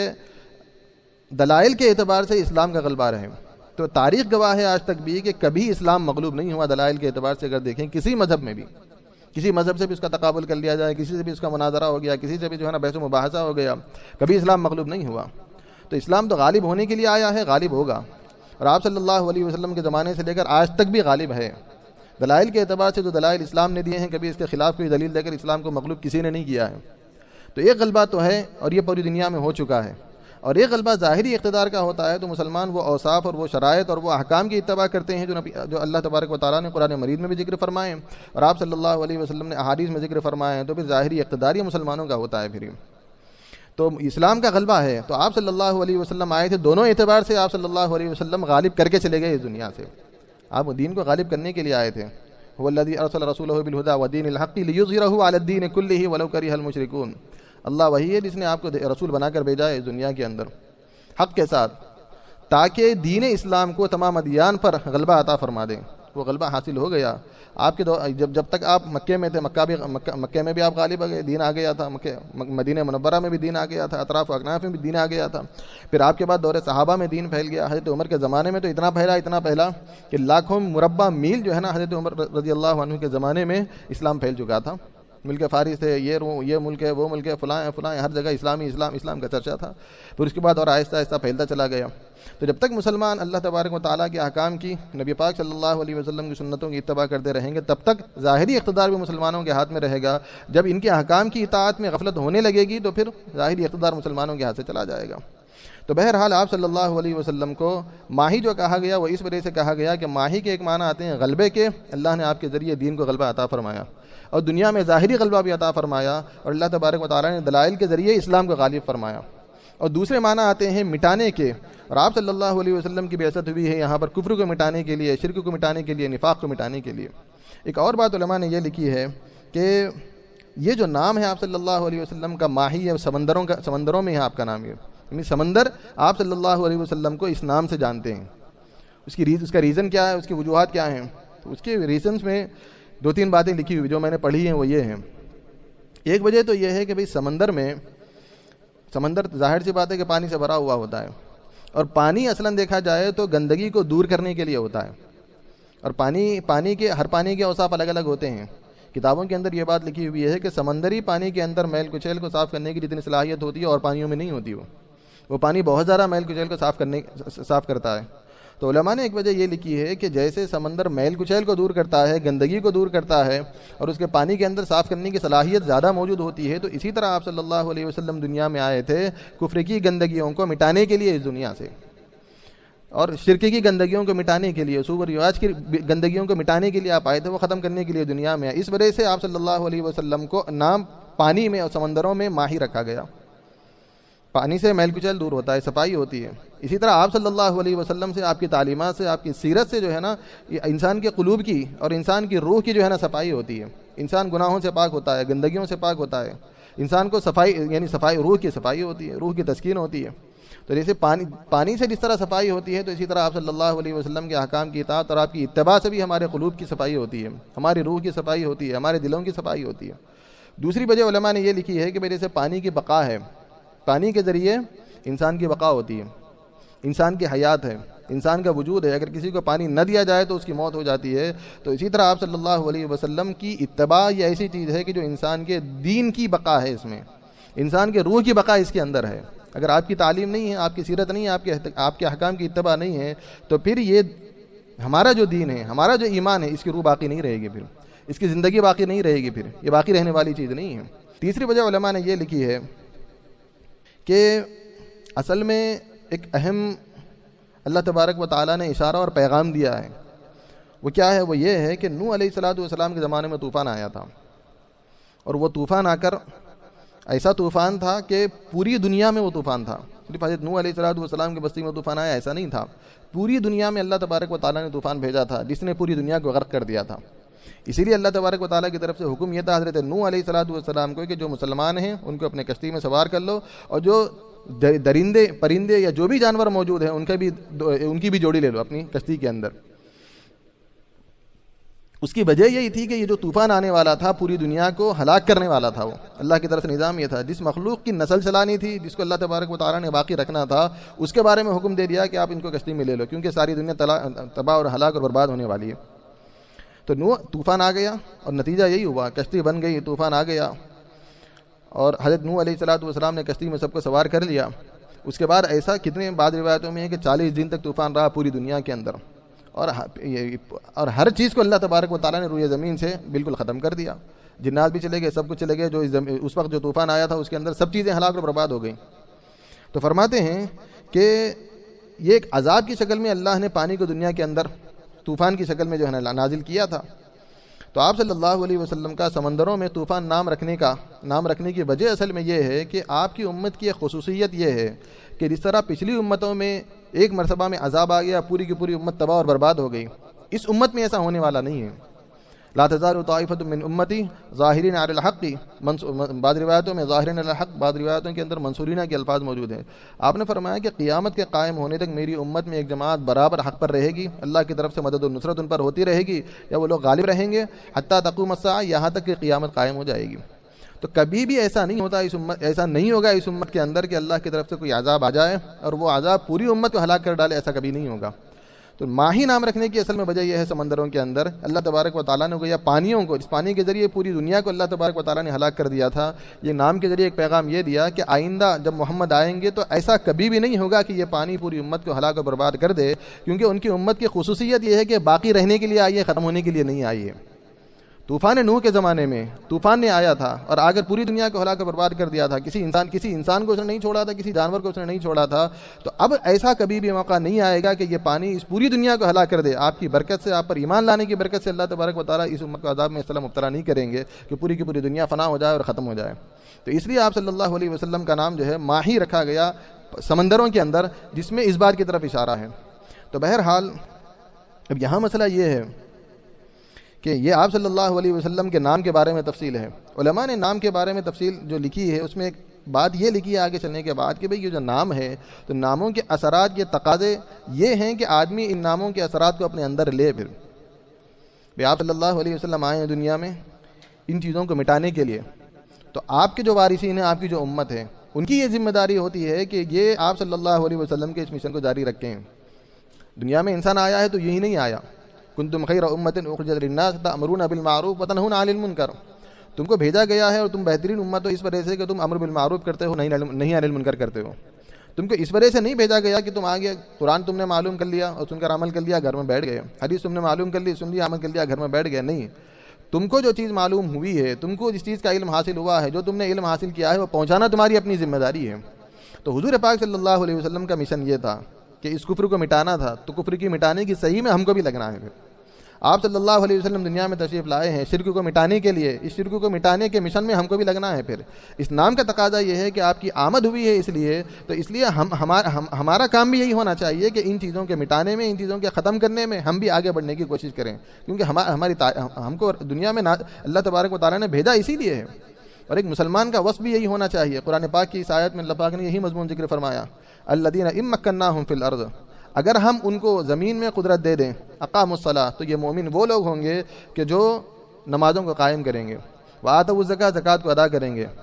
Speaker 1: دلائل کے اعتبار سے اسلام کا غلبہ رہے. تو تاریخ گواہ ہے آج تک بھی کہ کبھی اسلام مغلوب نہیں ہوا دلائل کے اعتبار سے. اگر دیکھیں کسی مذہب میں بھی، کسی مذہب سے بھی اس کا تقابل کر لیا جائے، کسی سے بھی اس کا مناظرہ ہو گیا، کسی سے بھی جو ہے نا بحث و مباحثہ ہو گیا، کبھی اسلام مغلوب نہیں ہوا. تو اسلام تو غالب ہونے کے لیے آیا ہے، غالب ہوگا. اور آپ صلی اللہ علیہ وسلم کے زمانے سے لے کر آج تک بھی غالب ہے۔ دلائل کے اعتبار سے جو دلائل اسلام نے دیے ہیں، کبھی اس کے خلاف کوئی دلیل دے کر اسلام کو مغلوب کسی نے نہیں کیا ہے۔ تو ایک غلبہ تو ہے اور یہ پوری دنیا میں ہو چکا ہے، اور ایک غلبہ ظاہری اقتدار کا ہوتا ہے، تو مسلمان وہ اوصاف اور وہ شرائط اور وہ احکام کی اتباع کرتے ہیں جو نبی جو اللہ تبارک و تعالیٰ نے قرآن مجید میں بھی ذکر فرمائے اور آپ صلی اللہ علیہ وسلم نے احادیث میں ذکر فرمائے ہیں، تو پھر ظاہری اقتدار یہ مسلمانوں کا ہوتا ہے۔ پھر تو اسلام کا غلبہ ہے، تو آپ صلی اللہ علیہ وسلم آئے تھے، دونوں اعتبار سے آپ صلی اللہ علیہ وسلم غالب کر کے چلے گئے اس دنیا سے۔ آپ دین کو غالب کرنے کے لیے آئے تھے۔ هو الذي ارسل رسوله بالهدى ودين الحق ليظهره على الدين كله ولو كره المشركون۔ اللہ وہی ہے جس نے آپ کو رسول بنا کر بھیجا ہے اس دنیا کے اندر حق کے ساتھ، تاکہ دین اسلام کو تمام ادیان پر غلبہ عطا فرما دیں۔ وہ غلبہ حاصل ہو گیا آپ کے دور، جب جب تک آپ مکے میں تھے، مکہ بھی مکہ, مکہ میں بھی آپ غالب آ گئے، دین آ گیا تھا، مکہ مدینہ منورہ میں بھی دین آ گیا تھا، اطراف و اکناف میں بھی دین آ گیا تھا۔ پھر آپ کے بعد دور صحابہ میں دین پھیل گیا، حضرت عمر کے زمانے میں تو اتنا پھیلا اتنا پھیلا کہ لاکھوں مربع میل جو ہے نا حضرت عمر رضی اللہ عنہ کے زمانے میں اسلام پھیل چکا تھا۔ ملک فارس تھے، یہ یہ ملک ہے، وہ ملک ہے، فلاں فلاں، ہر جگہ اسلامی اسلام اسلام کا چرچا تھا۔ پھر اس کے بعد اور آہستہ آہستہ پھیلتا چلا گیا۔ تو جب تک مسلمان اللہ تبارک و تعالیٰ کے احکام کی، نبی پاک صلی اللہ علیہ وسلم کی سنتوں کی اتباع کرتے رہیں گے، تب تک ظاہری اقتدار بھی مسلمانوں کے ہاتھ میں رہے گا۔ جب ان کے احکام کی اطاعت میں غفلت ہونے لگے گی تو پھر ظاہری اقتدار مسلمانوں کے ہاتھ سے چلا جائے گا۔ تو بہرحال آپ صلی اللہ علیہ وسلم کو ماہی جو کہا گیا وہ اس وجہ سے کہا گیا کہ ماہی کے ایک معنی آتے ہیں غلبے کے، اللہ نے آپ کے ذریعے دین کو غلبہ عطا فرمایا اور دنیا میں ظاہری غلبہ بھی عطا فرمایا، اور اللہ تبارک و تعالیٰ نے دلائل کے ذریعے اسلام کو غالب فرمایا۔ اور دوسرے معنی آتے ہیں مٹانے کے، اور آپ صلی اللہ علیہ وسلم کی بعثت ہوئی ہے یہاں پر کفر کو مٹانے کے لیے، شرک کو مٹانے کے لیے، نفاق کو مٹانے کے لیے۔ ایک اور بات علماء نے یہ لکھی ہے کہ یہ جو نام ہے آپ صلی اللہ علیہ وسلم کا ماہی ہے، سمندروں کا سمندروں میں ہے آپ کا نام، یہ یعنی سمندر آپ صلی اللہ علیہ وسلم کو اس نام سے جانتے ہیں۔ اس کی ریز اس کا ریزن کیا ہے، اس کی وجوہات کیا ہیں؟ تو اس کے ریزنز میں دو تین باتیں لکھی ہوئی جو میں نے پڑھی ہیں وہ یہ ہیں۔ ایک وجہ تو یہ ہے کہ بھئی سمندر میں سمندر ظاہر سی بات ہے کہ پانی سے بھرا ہوا ہوتا ہے، اور پانی اصلاً دیکھا جائے تو گندگی کو دور کرنے کے لیے ہوتا ہے، اور پانی پانی کے ہر پانی کے اوصاف الگ الگ ہوتے ہیں۔ کتابوں کے اندر یہ بات لکھی ہوئی ہے کہ سمندری پانی کے اندر میل کچیل کو صاف کرنے کی جتنی صلاحیت ہوتی ہے اور پانیوں میں نہیں ہوتی، وہ وہ پانی بہت زیادہ میل کچیل کو صاف کرنے صاف کرتا ہے۔ تو علماء نے ایک وجہ یہ لکھی ہے کہ جیسے سمندر میل کچیل کو دور کرتا ہے، گندگی کو دور کرتا ہے، اور اس کے پانی کے اندر صاف کرنے کی صلاحیت زیادہ موجود ہوتی ہے، تو اسی طرح آپ صلی اللہ علیہ وسلم دنیا میں آئے تھے کفر کی گندگیوں کو مٹانے کے لیے اس دنیا سے، اور شرک کی گندگیوں کو مٹانے کے لیے، سوء و رواج کی گندگیوں کو مٹانے کے لیے آپ آئے تھے، وہ ختم کرنے کے لیے دنیا میں آئے۔ اس وجہ سے آپ صلی اللہ علیہ وسلم کو نام پانی میں اور سمندروں میں ماہی رکھا گیا۔ پانی سے میل کچیل دور ہوتا ہے، صفائی ہوتی ہے۔ اسی طرح آپ صلی اللہ علیہ وسلم سے، آپ کی تعلیمات سے، آپ کی سیرت سے جو ہے نا انسان کے قلوب کی اور انسان کی روح کی جو ہے نا صفائی ہوتی ہے۔ انسان گناہوں سے پاک ہوتا ہے، گندگیوں سے پاک ہوتا ہے، انسان کو صفائی یعنی صفائی روح کی صفائی ہوتی ہے، روح کی تسکین ہوتی ہے۔ تو جیسے پانی پانی سے جس طرح صفائی ہوتی ہے، تو اسی طرح آپ صلی اللہ علیہ وسلم کے احکام کی اطاعت اور آپ کی اتباع سے بھی ہمارے قلوب کی صفائی ہوتی ہے، ہماری روح کی صفائی ہوتی ہے، ہمارے دلوں کی صفائی ہوتی ہے۔ دوسری وجہ علماء نے یہ لکھی ہے کہ میرے سے پانی کی بقا ہے، پانی کے ذریعے انسان کی بقا ہوتی ہے، انسان کی حیات ہے، انسان کا وجود ہے۔ اگر کسی کو پانی نہ دیا جائے تو اس کی موت ہو جاتی ہے۔ تو اسی طرح آپ صلی اللہ علیہ وسلم کی اتباع یہ ایسی چیز ہے کہ جو انسان کے دین کی بقا ہے، اس میں انسان کے روح کی بقا اس کے اندر ہے۔ اگر آپ کی تعلیم نہیں ہے، آپ کی سیرت نہیں ہے، آپ کے آپ کے احکام کی اتباع نہیں ہے، تو پھر یہ ہمارا جو دین ہے، ہمارا جو ایمان ہے، اس کی روح باقی نہیں رہے گی، پھر اس کی زندگی باقی نہیں رہے گی، پھر یہ باقی رہنے والی چیز نہیں ہے۔ تیسری وجہ علماء نے یہ لکھی ہے کہ اصل میں ایک اہم اللہ تبارک و تعالیٰ نے اشارہ اور پیغام دیا ہے۔ وہ کیا ہے؟ وہ یہ ہے کہ نوح علیہ الصلوۃ والسلام کے زمانے میں طوفان آیا تھا، اور وہ طوفان آ کر ایسا طوفان تھا کہ پوری دنیا میں وہ طوفان تھا، صرف حضرت نوح علیہ الصلوۃ والسلام کی بستی میں طوفان آیا ایسا نہیں تھا، پوری دنیا میں اللہ تبارک و تعالیٰ نے طوفان بھیجا تھا جس نے پوری دنیا کو غرق کر دیا تھا۔ اسی لیے اللہ تبارک و تعالیٰ کی طرف سے حکم یہ تھا حضرت نوح علیہ الصلوۃ والسلام کو کہ جو مسلمان ہیں ان کو اپنے کشتی میں سوار کر لو، اور جو درندے پرندے یا جو بھی جانور موجود ہیں ان کا بھی ان کی بھی جوڑی لے لو اپنی کشتی کے اندر۔ اس کی وجہ یہی تھی کہ یہ جو طوفان آنے والا تھا پوری دنیا کو ہلاک کرنے والا تھا، وہ اللہ کی طرف سے نظام یہ تھا، جس مخلوق کی نسل چلانی تھی، جس کو اللہ تبارک و تعالیٰ نے باقی رکھنا تھا، اس کے بارے میں حکم دے دیا کہ آپ ان کو کشتی میں لے لو، کیونکہ ساری دنیا تباہ اور ہلاک اور برباد ہونے والی ہے۔ تو نوح طوفان آ گیا، اور نتیجہ یہی ہوا، کشتی بن گئی، طوفان آ گیا، اور حضرت نوح علیہ الصلوۃ والسلام نے کشتی میں سب کو سوار کر لیا، اس کے بعد ایسا کتنے بعض روایتوں میں ہے کہ چالیس دن تک طوفان رہا پوری دنیا کے اندر، اور اور ہر چیز کو اللہ تبارک و تعالیٰ نے روئے زمین سے بالکل ختم کر دیا. جنات بھی چلے گئے، سب کچھ چلے گئے. جو اس وقت جو طوفان آیا تھا اس کے اندر سب چیزیں ہلاک اور برباد ہو گئیں. تو فرماتے ہیں کہ یہ ایک عذاب کی شکل میں اللہ نے پانی کو دنیا کے اندر طوفان کی شکل میں جو ہے نا نازل کیا تھا. تو آپ صلی اللہ علیہ وسلم کا سمندروں میں طوفان نام رکھنے کا نام رکھنے کی وجہ اصل میں یہ ہے کہ آپ کی امت کی ایک خصوصیت یہ ہے کہ جس طرح پچھلی امتوں میں ایک مرتبہ میں عذاب آ گیا، پوری کی پوری امت تباہ اور برباد ہو گئی، اس امت میں ایسا ہونے والا نہیں ہے. لا تزال طائفۃ من امتی ظاہرین علی الحق، بعض روایتوں میں ظاہرین علی الحق، بعض روایتوں کے اندر منصورینہ کے الفاظ موجود ہیں. آپ نے فرمایا کہ قیامت کے قائم ہونے تک میری امت میں ایک جماعت برابر حق پر رہے گی، اللہ کی طرف سے مدد و نصرت ان پر ہوتی رہے گی، یا وہ لوگ غالب رہیں گے حتیٰ تقوم الساعہ، یہاں تک کہ قیامت قائم ہو جائے گی. تو کبھی بھی ایسا نہیں ہوتا اس امت ایسا نہیں ہوگا اس امت کے اندر کہ اللہ کی طرف سے کوئی عذاب آ جائے اور وہ عذاب پوری امت کو ہلاک کر ڈالے، ایسا کبھی نہیں ہوگا. تو ماہی نام رکھنے کی اصل میں وجہ یہ ہے سمندروں کے اندر اللہ تبارک و تعالیٰ نے یا پانیوں کو، جس پانی کے ذریعے پوری دنیا کو اللہ تبارک و تعالیٰ نے ہلاک کر دیا تھا، یہ نام کے ذریعے ایک پیغام یہ دیا کہ آئندہ جب محمد آئیں گے تو ایسا کبھی بھی نہیں ہوگا کہ یہ پانی پوری امت کو ہلاک و برباد کر دے، کیونکہ ان کی امت کی خصوصیت یہ ہے کہ باقی رہنے کے لیے آئی ہے، ختم ہونے کے لیے نہیں آئی ہے. طوفان نوح کے زمانے میں طوفان نے آیا تھا اور آ کر پوری دنیا کو ہلاک و برباد کر دیا تھا. کسی انسان کسی انسان کو اس نے نہیں چھوڑا تھا، کسی جانور کو اس نے نہیں چھوڑا تھا. تو اب ایسا کبھی بھی موقع نہیں آئے گا کہ یہ پانی اس پوری دنیا کو ہلاک کر دے. آپ کی برکت سے، آپ پر ایمان لانے کی برکت سے اللہ تبارک و تعالیٰ اس امت کو عذاب میں اصلاح مبتلا نہیں کریں گے کہ پوری کی پوری دنیا فنا ہو جائے اور ختم ہو جائے. تو اس لیے آپ صلی اللہ علیہ وسلم کا نام جو ہے ماہی رکھا گیا سمندروں کے اندر، جس میں اس بات کی طرف اشارہ ہے. تو بہرحال اب یہاں مسئلہ یہ ہے کہ یہ آپ صلی اللہ علیہ وسلم کے نام کے بارے میں تفصیل ہے. علماء نے نام کے بارے میں تفصیل جو لکھی ہے اس میں ایک بات یہ لکھی ہے آگے چلنے کے بعد کہ بھئی یہ جو نام ہے تو ناموں کے اثرات کے تقاضے یہ ہیں کہ آدمی ان ناموں کے اثرات کو اپنے اندر لے. پھر بھئی آپ صلی اللہ علیہ وسلم آئے ہیں دنیا میں ان چیزوں کو مٹانے کے لیے، تو آپ کے جو وارثین ہیں، آپ کی جو امت ہے، ان کی یہ ذمہ داری ہوتی ہے کہ یہ آپ صلی اللہ علیہ وسلم کے اس مشن کو جاری رکھیں. دنیا میں انسان آیا ہے تو یہی نہیں آیا، کنتم خیر امت اخرجت للناس تأمرون بالمعروف وتنہون عن المنکر، تم کو بھیجا گیا ہے اور تم بہترین امت ہو اس وجہ سے کہ تم امر بالمعروف کرتے ہو، نہیں عن المنکر کرتے ہو. تم کو اس وجہ سے نہیں بھیجا گیا کہ تم آگے قرآن تم نے معلوم کر لیا اور سن کر عمل کر لیا گھر میں بیٹھ گئے، حدیث تم نے معلوم کر لی، سن لیا، عمل کر لیا، گھر میں بیٹھ گئے. نہیں، تم کو جو چیز معلوم ہوئی ہے، تم کو جس چیز کا علم حاصل ہوا ہے، جو تم نے علم حاصل کیا ہے وہ پہنچانا تمہاری اپنی ذمہ داری ہے. تو حضور پاک صلی اللہ علیہ وسلم کا مشن یہ تھا کہ اس کفر کو مٹانا تھا. تو کفر کی مٹانے کی صحیح میں ہم کو بھی لگنا ہے. پھر آپ صلی اللہ علیہ وسلم دنیا میں تشریف لائے ہیں شرک کو مٹانے کے لیے، اس شرک کو مٹانے کے مشن میں ہم کو بھی لگنا ہے. پھر اس نام کا تقاضا یہ ہے کہ آپ کی آمد ہوئی ہے اس لیے، تو اس لیے ہم ہمارا ہم, ہمارا کام بھی یہی ہونا چاہیے کہ ان چیزوں کے مٹانے میں، ان چیزوں کے ختم کرنے میں ہم بھی آگے بڑھنے کی کوشش کریں، کیونکہ ہماری ہم کو دنیا میں اللہ تبارک و تعالیٰ نے بھیجا اسی لیے ہے. اور ایک مسلمان کا وصف بھی یہی ہونا چاہیے. قرآن پاک کی اس آیت میں اللہ پاک نے یہی مضمون ذکر فرمایا، الذین ان مکناہم فی الارض، اگر ہم ان کو زمین میں قدرت دے دیں، اقاموا الصلاۃ، تو یہ مومن وہ لوگ ہوں گے کہ جو نمازوں کو قائم کریں گے، وآتوا الزکاۃ، زکوٰۃ کو ادا کریں گے،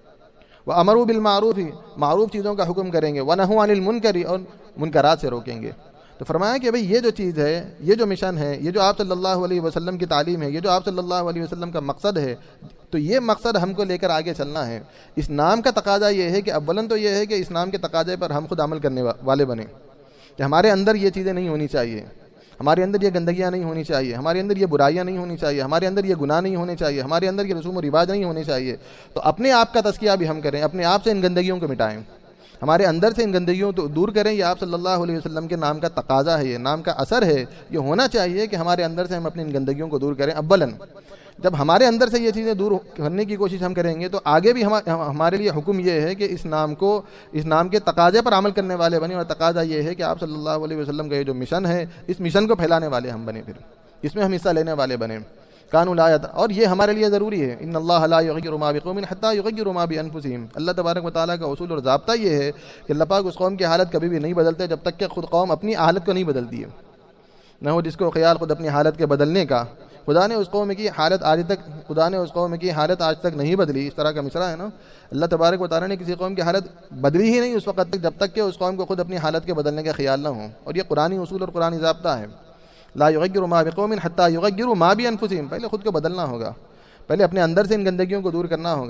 Speaker 1: وامروا بالمعروف، معروف چیزوں کا حکم کریں گے، ونہوا عن المنکر، اور منکرات سے روکیں گے. تو فرمایا کہ بھئی یہ جو چیز ہے، یہ جو مشن ہے، یہ جو آپ صلی اللہ علیہ وسلم کی تعلیم ہے، یہ جو آپ صلی اللہ علیہ وسلم کا مقصد ہے، تو یہ مقصد ہم کو لے کر آگے چلنا ہے. اس نام کا تقاضا یہ ہے کہ اولاً تو یہ ہے کہ اس نام کے تقاضے پر ہم خود عمل کرنے والے بنیں، کہ ہمارے اندر یہ چیزیں نہیں ہونی چاہیے، ہمارے اندر یہ گندگیاں نہیں ہونی چاہیے، ہمارے اندر یہ برائیاں نہیں ہونی چاہیے، ہمارے اندر یہ گناہ نہیں ہونے چاہیے، ہمارے اندر یہ رسوم و رواج نہیں ہونے چاہیے. تو اپنے آپ کا تزکیہ بھی ہم کریں، اپنے آپ سے ان گندگیوں کو مٹائیں، ہمارے اندر سے ان گندگیوں کو دور کریں. یہ آپ صلی اللہ علیہ وسلم کے نام کا تقاضا ہے، یہ نام کا اثر ہے. یہ ہونا چاہیے کہ ہمارے اندر سے ہم اپنی ان گندگیوں کو دور کریں. اولاً جب ہمارے اندر سے یہ چیزیں دور کرنے کی کوشش ہم کریں گے تو آگے بھی ہمارے لیے حکم یہ ہے کہ اس نام کو، اس نام کے تقاضے پر عمل کرنے والے بنیں. اور تقاضا یہ ہے کہ آپ صلی اللہ علیہ وسلم کا یہ جو مشن ہے، اس مشن کو پھیلانے والے ہم بنیں، پھر اس میں ہم حصہ لینے والے بنیں. قانون آیت، اور یہ ہمارے لیے ضروری ہے، ان اللہ لا یغیر ما بقوم حتی یغیروا ما بانفسہم. اللہ تبارک و تعالیٰ کا اصول اور ضابطہ یہ ہے کہ اللہ پاک اس قوم کی حالت کبھی بھی نہیں بدلتے جب تک کہ خود قوم اپنی حالت کو نہیں بدلتی ہے. نہ ہو جس کو خیال خود اپنی حالت کے بدلنے کا. خدا نے اس قوم کی حالت آج تک خدا نے اس قوم کی حالت آج تک نہیں بدلی. اس طرح کا مصرع ہے نا، اللہ تبارک و تعالیٰ نے کسی قوم کی حالت بدلی ہی نہیں اس وقت تک جب تک کہ اس قوم کو خود اپنی حالت کے بدلنے کا خیال نہ ہو. اور یہ قرآنی اصول اور قرآنی ضابطہ ہے، لا یغیروا ما بقوم حتی یغیروا ما بانفسہم. پہلے خود کو بدلنا ہوگا، پہلے اپنے اندر سے ان گندگیوں کو دور کرنا ہوگا.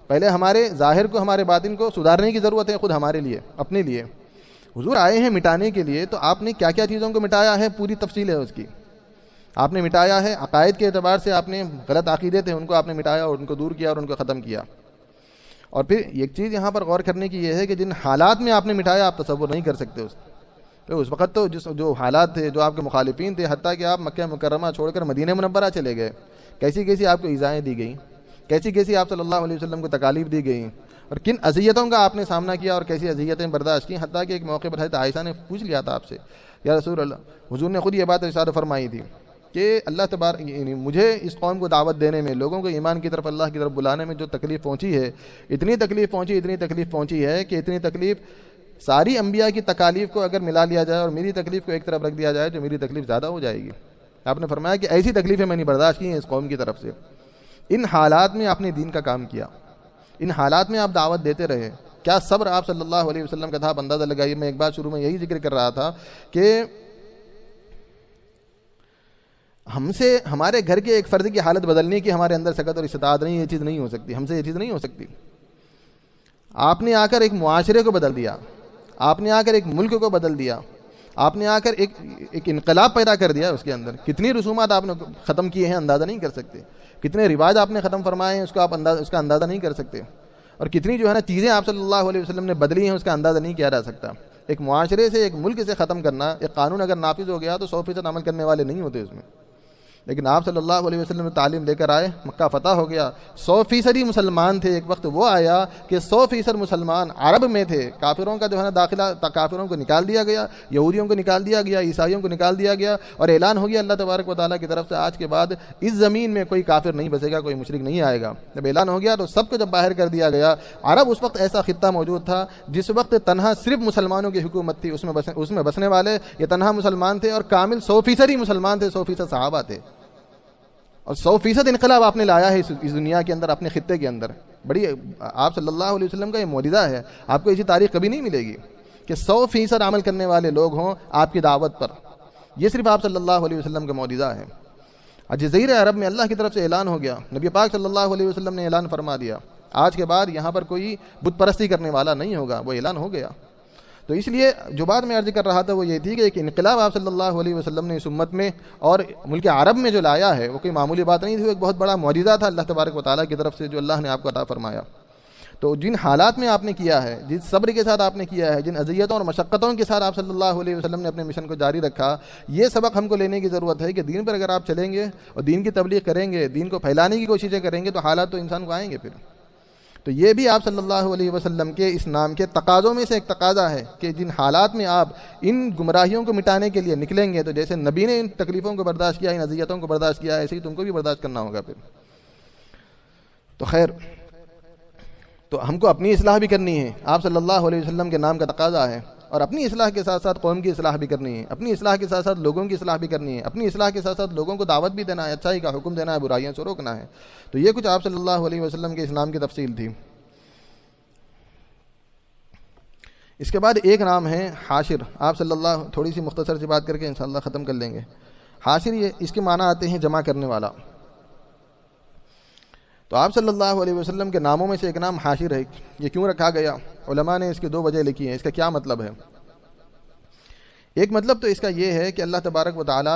Speaker 1: پہلے ہمارے ظاہر کو ہمارے باطن کو سدھارنے کی ضرورت ہے، خود ہمارے لیے اپنے لیے. حضور آئے ہیں مٹانے کے لیے، تو آپ نے کیا کیا چیزوں کو مٹایا ہے پوری تفصیل ہے اس کی. آپ نے مٹایا ہے عقائد کے اعتبار سے، آپ نے غلط عقیدے تھے ان کو آپ نے مٹایا اور ان کو دور کیا اور ان کو ختم کیا. اور پھر ایک چیز یہاں پر غور کرنے کی یہ ہے کہ جن حالات میں آپ نے مٹایا آپ تصور نہیں کر سکتے. اس تو اس وقت تو جس جو حالات تھے، جو آپ کے مخالفین تھے، حتیٰ کہ آپ مکہ مکرمہ چھوڑ کر مدینہ منورہ چلے گئے، کیسی کیسی آپ کو ایذائیں دی گئیں، کیسی کیسی آپ صلی اللہ علیہ وسلم کو تکالیف دی گئیں، اور کن اذیتوں کا آپ نے سامنا کیا اور کیسی اذیتیں برداشت کی. حتیٰ کہ ایک موقع پر حضرت عائشہ نے پوچھ لیا تھا آپ سے، یا رسول اللہ، حضور نے خود یہ بات ارشاد فرمائی تھی کہ اللہ تبارک یعنی مجھے اس قوم کو دعوت دینے میں، لوگوں کو ایمان کی طرف اللہ کی طرف بلانے میں جو تکلیف پہنچی ہے، اتنی تکلیف پہنچی اتنی تکلیف پہنچی ہے کہ اتنی تکلیف ساری انبیاء کی تکالیف کو اگر ملا لیا جائے اور میری تکلیف کو ایک طرف رکھ دیا جائے تو میری تکلیف زیادہ ہو جائے گی. آپ نے فرمایا کہ ایسی تکلیفیں میں نے برداشت کی ہیں اس قوم کی طرف سے. ان حالات میں آپ نے دین کا کام کیا، ان حالات میں آپ دعوت دیتے رہے. کیا صبر آپ صلی اللہ علیہ وسلم کا تھا، آپ اندازہ لگائیے. میں ایک بات شروع میں یہی ذکر کر رہا تھا کہ ہم سے ہمارے گھر کے ایک فرد کی حالت بدلنے کی ہمارے اندر سکت اور استطاعت نہیں، یہ چیز نہیں ہو سکتی، ہم سے یہ چیز نہیں ہو سکتی. آپ نے آ کر ایک معاشرے کو بدل دیا، آپ نے آ کر ایک ملک کو بدل دیا، آپ نے آ کر ایک ایک انقلاب پیدا کر دیا. اس کے اندر کتنی رسومات آپ نے ختم کیے ہیں اندازہ نہیں کر سکتے، کتنے رواج آپ نے ختم فرمائے ہیں اس کو آپ انداز اس کا اندازہ نہیں کر سکتے، اور کتنی جو ہے نا چیزیں آپ صلی اللہ علیہ وسلم نے بدلی ہیں اس کا اندازہ نہیں کیا جا سکتا. ایک معاشرے سے، ایک ملک سے ختم کرنا، ایک قانون اگر نافذ ہو گیا تو سو فیصد عمل کرنے والے نہیں ہوتے اس میں. لیکن آپ صلی اللہ علیہ وسلم تعلیم لے کر آئے، مکہ فتح ہو گیا، سو فیصدی مسلمان تھے. ایک وقت وہ آیا کہ سو فیصد مسلمان عرب میں تھے، کافروں کا جو ہے نا داخلہ، کافروں کو نکال دیا گیا، یہودیوں کو نکال دیا گیا، عیسائیوں کو نکال دیا گیا، اور اعلان ہو گیا اللہ تبارک و تعالیٰ کی طرف سے آج کے بعد اس زمین میں کوئی کافر نہیں بسے گا، کوئی مشرک نہیں آئے گا. جب اعلان ہو گیا تو سب کو جب باہر کر دیا گیا. عرب اس وقت ایسا خطہ موجود تھا جس وقت تنہا صرف مسلمانوں کی حکومت تھی، اس میں بسنے اس میں بسنے والے یہ تنہا مسلمان تھے، اور کامل سو فیصدی مسلمان تھے، سو فیصد صحابہ تھے. اور سو فیصد انقلاب آپ نے لایا ہے اس دنیا کے اندر، اپنے خطے کے اندر. بڑی آپ صلی اللہ علیہ وسلم کا یہ معجزہ ہے، آپ کو ایسی تاریخ کبھی نہیں ملے گی کہ سو فیصد عمل کرنے والے لوگ ہوں آپ کی دعوت پر. یہ صرف آپ صلی اللہ علیہ وسلم کا معجزہ ہے. جزیرہ عرب میں اللہ کی طرف سے اعلان ہو گیا، نبی پاک صلی اللہ علیہ وسلم نے اعلان فرما دیا، آج کے بعد یہاں پر کوئی بت پرستی کرنے والا نہیں ہوگا. وہ اعلان ہو گیا. تو اس لیے جو بات میں عرض کر رہا تھا وہ یہ تھی کہ ایک انقلاب آپ صلی اللہ علیہ وسلم نے اس امت میں اور ملک عرب میں جو لایا ہے وہ کوئی معمولی بات نہیں تھی، وہ ایک بہت بڑا معجزہ تھا اللہ تبارک و تعالیٰ کی طرف سے جو اللہ نے آپ کو عطا فرمایا. تو جن حالات میں آپ نے کیا ہے، جس صبر کے ساتھ آپ نے کیا ہے، جن اذیتوں اور مشقتوں کے ساتھ آپ صلی اللہ علیہ وسلم نے اپنے مشن کو جاری رکھا، یہ سبق ہم کو لینے کی ضرورت ہے کہ دین پر اگر آپ چلیں گے اور دین کی تبلیغ کریں گے، دین کو پھیلانے کی کوششیں کریں گے تو حالات تو انسان کو آئیں گے. پھر تو یہ بھی آپ صلی اللہ علیہ وسلم کے اس نام کے تقاضوں میں سے ایک تقاضا ہے کہ جن حالات میں آپ ان گمراہیوں کو مٹانے کے لیے نکلیں گے، تو جیسے نبی نے ان تکلیفوں کو برداشت کیا، ان اذیتوں کو برداشت کیا، ایسے ہی تم کو بھی برداشت کرنا ہوگا. پھر تو خیر، تو ہم کو اپنی اصلاح بھی کرنی ہے، آپ صلی اللہ علیہ وسلم کے نام کا تقاضا ہے، اور اپنی اصلاح کے ساتھ ساتھ قوم کی اصلاح بھی کرنی ہے، اپنی اصلاح کے ساتھ ساتھ لوگوں کی اصلاح بھی کرنی ہے، اپنی اصلاح کے ساتھ ساتھ لوگوں کو دعوت بھی دینا ہے، اچھائی کا حکم دینا ہے، برائیوں سے روکنا ہے. تو یہ کچھ آپ صلی اللہ علیہ وسلم کے اس نام کی تفصیل تھی. اس کے بعد ایک نام ہے حاشر. آپ صلی اللہ، تھوڑی سی مختصر سی بات کر کے انشاءاللہ ختم کر لیں گے. حاشر، یہ اس کے معنی آتے ہیں جمع کرنے والا. تو آپ صلی اللہ علیہ وسلم کے ناموں میں سے ایک نام حاشر ہے. یہ کیوں رکھا گیا؟ علماء نے اس کی دو وجہ لکھی ہیں. اس کا کیا مطلب ہے؟ ایک مطلب تو اس کا یہ ہے کہ اللہ تبارک و تعالی،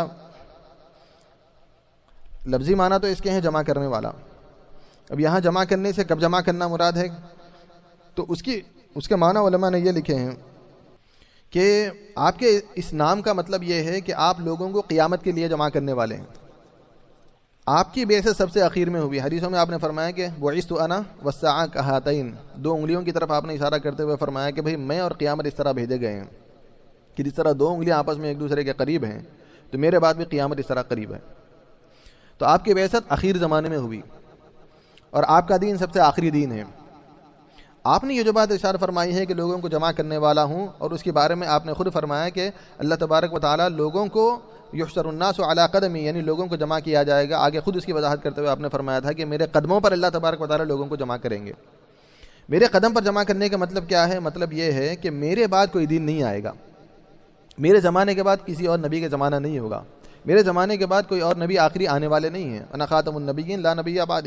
Speaker 1: لفظی معنی تو اس کے ہیں جمع کرنے والا. اب یہاں جمع کرنے سے کب جمع کرنا مراد ہے؟ تو اس کی اس کے معنی علماء نے یہ لکھے ہیں کہ آپ کے اس نام کا مطلب یہ ہے کہ آپ لوگوں کو قیامت کے لیے جمع کرنے والے ہیں. آپ کی بعثت سب سے اخیر میں ہوئی. حدیثوں میں آپ نے فرمایا کہ بعثت انا والساعہ کہاتین، دو انگلیوں کی طرف آپ نے اشارہ کرتے ہوئے فرمایا کہ بھئی میں اور قیامت اس طرح بھیجے گئے ہیں کہ جس طرح دو انگلیاں آپس میں ایک دوسرے کے قریب ہیں تو میرے بعد بھی قیامت اس طرح قریب ہے. تو آپ کی بعثت اخیر زمانے میں ہوئی اور آپ کا دین سب سے آخری دین ہے. آپ نے یہ جو بات ارشاد فرمائی ہے کہ لوگوں کو جمع کرنے والا ہوں، اور اس کے بارے میں آپ نے خود فرمایا کہ اللہ تبارک و تعالیٰ لوگوں کو یحشر الناس علی قدمی، یعنی لوگوں کو جمع کیا جائے گا. آگے خود اس کی وضاحت کرتے ہوئے آپ نے فرمایا تھا کہ میرے قدموں پر اللہ تبارک و تعالیٰ لوگوں کو جمع کریں گے. میرے قدم پر جمع کرنے کا مطلب کیا ہے؟ مطلب یہ ہے کہ میرے بعد کوئی دین نہیں آئے گا، میرے زمانے کے بعد کسی اور نبی کا زمانہ نہیں ہوگا، میرے زمانے کے بعد کوئی اور نبی آخری آنے والے نہیں ہیں. انا خاتم النبیین لا نبی بعدی.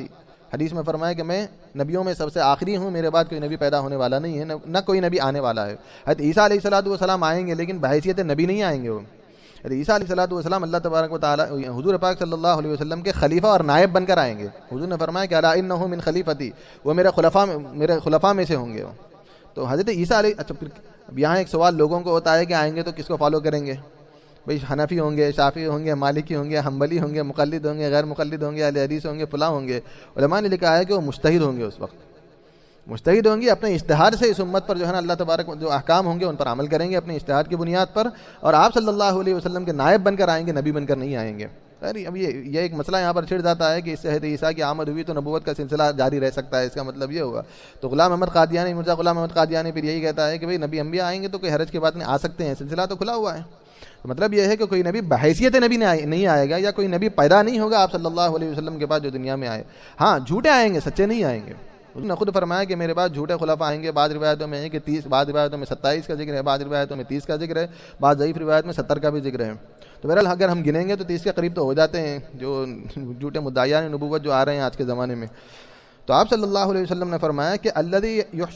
Speaker 1: حدیث میں فرمایا کہ میں نبیوں میں سب سے آخری ہوں، میرے بعد کوئی نبی پیدا ہونے والا نہیں ہے، نہ کوئی نبی آنے والا ہے۔ حضرت عیسیٰ علیہ الصلوۃ والسلام آئیں گے لیکن بحیثیت نبی نہیں آئیں گے۔ وہ حضرت عیسیٰ علیہ الصلوۃ والسلام اللہ تبارک و تعالی حضور پاک صلی اللہ علیہ وسلم کے خلیفہ اور نائب بن کر آئیں گے۔ حضور نے فرمایا کہ الا انہ من خلیفتی، وہ میرے خلفاء میرے خلفاء میں سے ہوں گے۔ تو حضرت عیسیٰ علیہ اچھا پھر اب یہاں ایک سوال لوگوں کو ہوتا ہے کہ آئیں گے تو کس کو فالو کریں گے؟ بھئی حنفی ہوں گے، شافعی ہوں گے، مالکی ہوں گے، حنبلی ہوں گے، مقلد ہوں گے، غیر مقلد ہوں گے، اہل حدیث ہوں گے، فلاں ہوں گے۔ علماء نے لکھا ہے کہ وہ مجتہد ہوں گے، اس وقت مجتہد ہوں گے، اپنے اجتہاد سے اس امت پر جو ہے نا اللہ تبارک جو احکام ہوں گے ان پر عمل کریں گے اپنے اجتہاد کی بنیاد پر، اور آپ صلی اللہ علیہ وسلم کے نائب بن کر آئیں گے، نبی بن کر نہیں آئیں گے۔ اب یہ یہ ایک مسئلہ یہاں پر چھڑ جاتا ہے کہ اس سے حضرت عیسیٰ کی آمد ہوئی تو نبوت کا سلسلہ جاری رہ سکتا ہے، اس کا مطلب یہ ہوگا۔ تو غلام احمد قادیانی، مرزا غلام احمد قادیانی پھر یہی کہتا ہے کہ بھئی نبی انبیاء آئیں گے تو کوئی حرج کی بات نہیں، آ سکتے ہیں، سلسلہ تو کھلا ہوا ہے۔ تو مطلب یہ ہے کہ کوئی نبی بحیثیت نبی نہیں آئے گا، یا کوئی نبی پیدا نہیں ہوگا آپ صلی اللہ علیہ وسلم کے بعد جو دنیا میں آئے۔ ہاں جھوٹے آئیں گے، سچے نہیں آئیں گے۔ انہوں نے خود فرمایا کہ میرے بعد جھوٹے خلفاء آئیں گے، بعض روایتوں میں ہے کہ تیس، بعض روایتوں میں ستائیس کا ذکر ہے، بعض روایتوں میں تیس کا ذکر ہے، بعض ضعیف روایت میں ستر کا بھی ذکر ہے۔ تو بہرحال اگر ہم گنیں گے تو تیس کے قریب تو ہو جاتے ہیں جو جھوٹے مدعیان نبوت جو آ رہے ہیں آج کے زمانے میں۔ تو آپ صلی اللہ علیہ وسلم نے فرمایا کہ الذی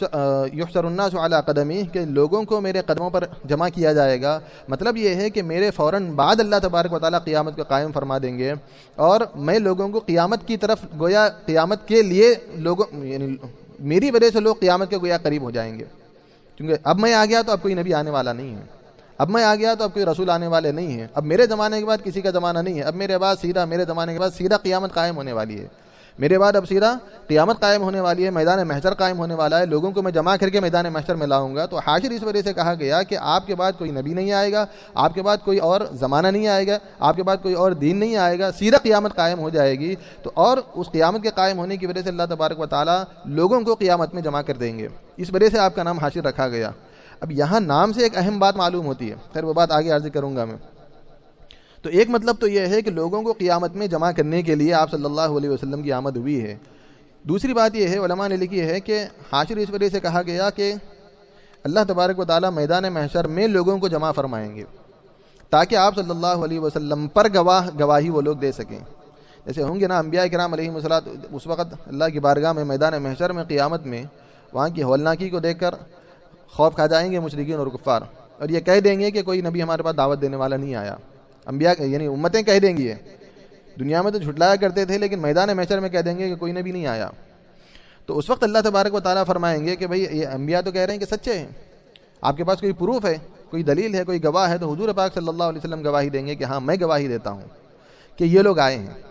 Speaker 1: یحشر الناس علی قدمی، کہ لوگوں کو میرے قدموں پر جمع کیا جائے گا، مطلب یہ ہے کہ میرے فوراً بعد اللہ تبارک و تعالیٰ قیامت کو قائم فرما دیں گے، اور میں لوگوں کو قیامت کی طرف گویا قیامت کے لیے لوگوں یعنی میری وجہ سے لوگ قیامت کے گویا قریب ہو جائیں گے، کیونکہ اب میں آ گیا تو اب کوئی نبی آنے والا نہیں ہے، اب میں آ گیا تو اب کوئی رسول آنے والے نہیں ہیں، اب میرے زمانے کے بعد کسی کا زمانہ نہیں ہے، اب میرے بعد سیدھا میرے زمانے کے بعد سیدھا قیامت قائم ہونے والی ہے، میرے بعد اب سیدھا قیامت قائم ہونے والی ہے، میدان محشر قائم ہونے والا ہے، لوگوں کو میں جمع کر کے میدان محشر میں لاؤں گا۔ تو حاشر اس وجہ سے کہا گیا کہ آپ کے بعد کوئی نبی نہیں آئے گا، آپ کے بعد کوئی اور زمانہ نہیں آئے گا، آپ کے بعد کوئی اور دین نہیں آئے گا، سیدھا قیامت قائم ہو جائے گی۔ تو اور اس قیامت کے قائم ہونے کی وجہ سے اللہ تبارک و تعالیٰ لوگوں کو قیامت میں جمع کر دیں گے، اس وجہ سے آپ کا نام حاشر رکھا گیا۔ اب یہاں نام سے ایک اہم بات معلوم ہوتی ہے، خیر وہ بات آگے عرض کروں گا میں۔ تو ایک مطلب تو یہ ہے کہ لوگوں کو قیامت میں جمع کرنے کے لیے آپ صلی اللہ علیہ وسلم کی آمد ہوئی ہے۔ دوسری بات یہ ہے، علماء نے لکھی ہے کہ حاشر اس وجہ سے کہا گیا کہ اللہ تبارک و تعالیٰ میدان محشر میں لوگوں کو جمع فرمائیں گے تاکہ آپ صلی اللہ علیہ وسلم پر گواہ گواہی وہ لوگ دے سکیں۔ جیسے ہوں گے نا انبیاء کرام علیہم الصلوۃ، اس وقت اللہ کی بارگاہ میں میدان محشر میں قیامت میں وہاں کی ہولناکی کو دیکھ کر خوف کھا جائیں گے مشرکین اور کفار، اور یہ کہہ دیں گے کہ کوئی نبی ہمارے پاس دعوت دینے والا نہیں آیا۔ انبیاء یعنی امتیں کہہ دیں گی، دنیا میں تو جھٹلایا کرتے تھے لیکن میدان محشر میں کہہ دیں گے کہ کوئی نبی نہیں آیا۔ تو اس وقت اللہ تبارک و تعالیٰ فرمائیں گے کہ بھئی یہ انبیاء تو کہہ رہے ہیں کہ سچے ہیں، آپ کے پاس کوئی پروف ہے، کوئی دلیل ہے، کوئی گواہ ہے؟ تو حضور پاک صلی اللہ علیہ وسلم گواہی دیں گے کہ ہاں میں گواہی دیتا ہوں کہ یہ لوگ آئے ہیں،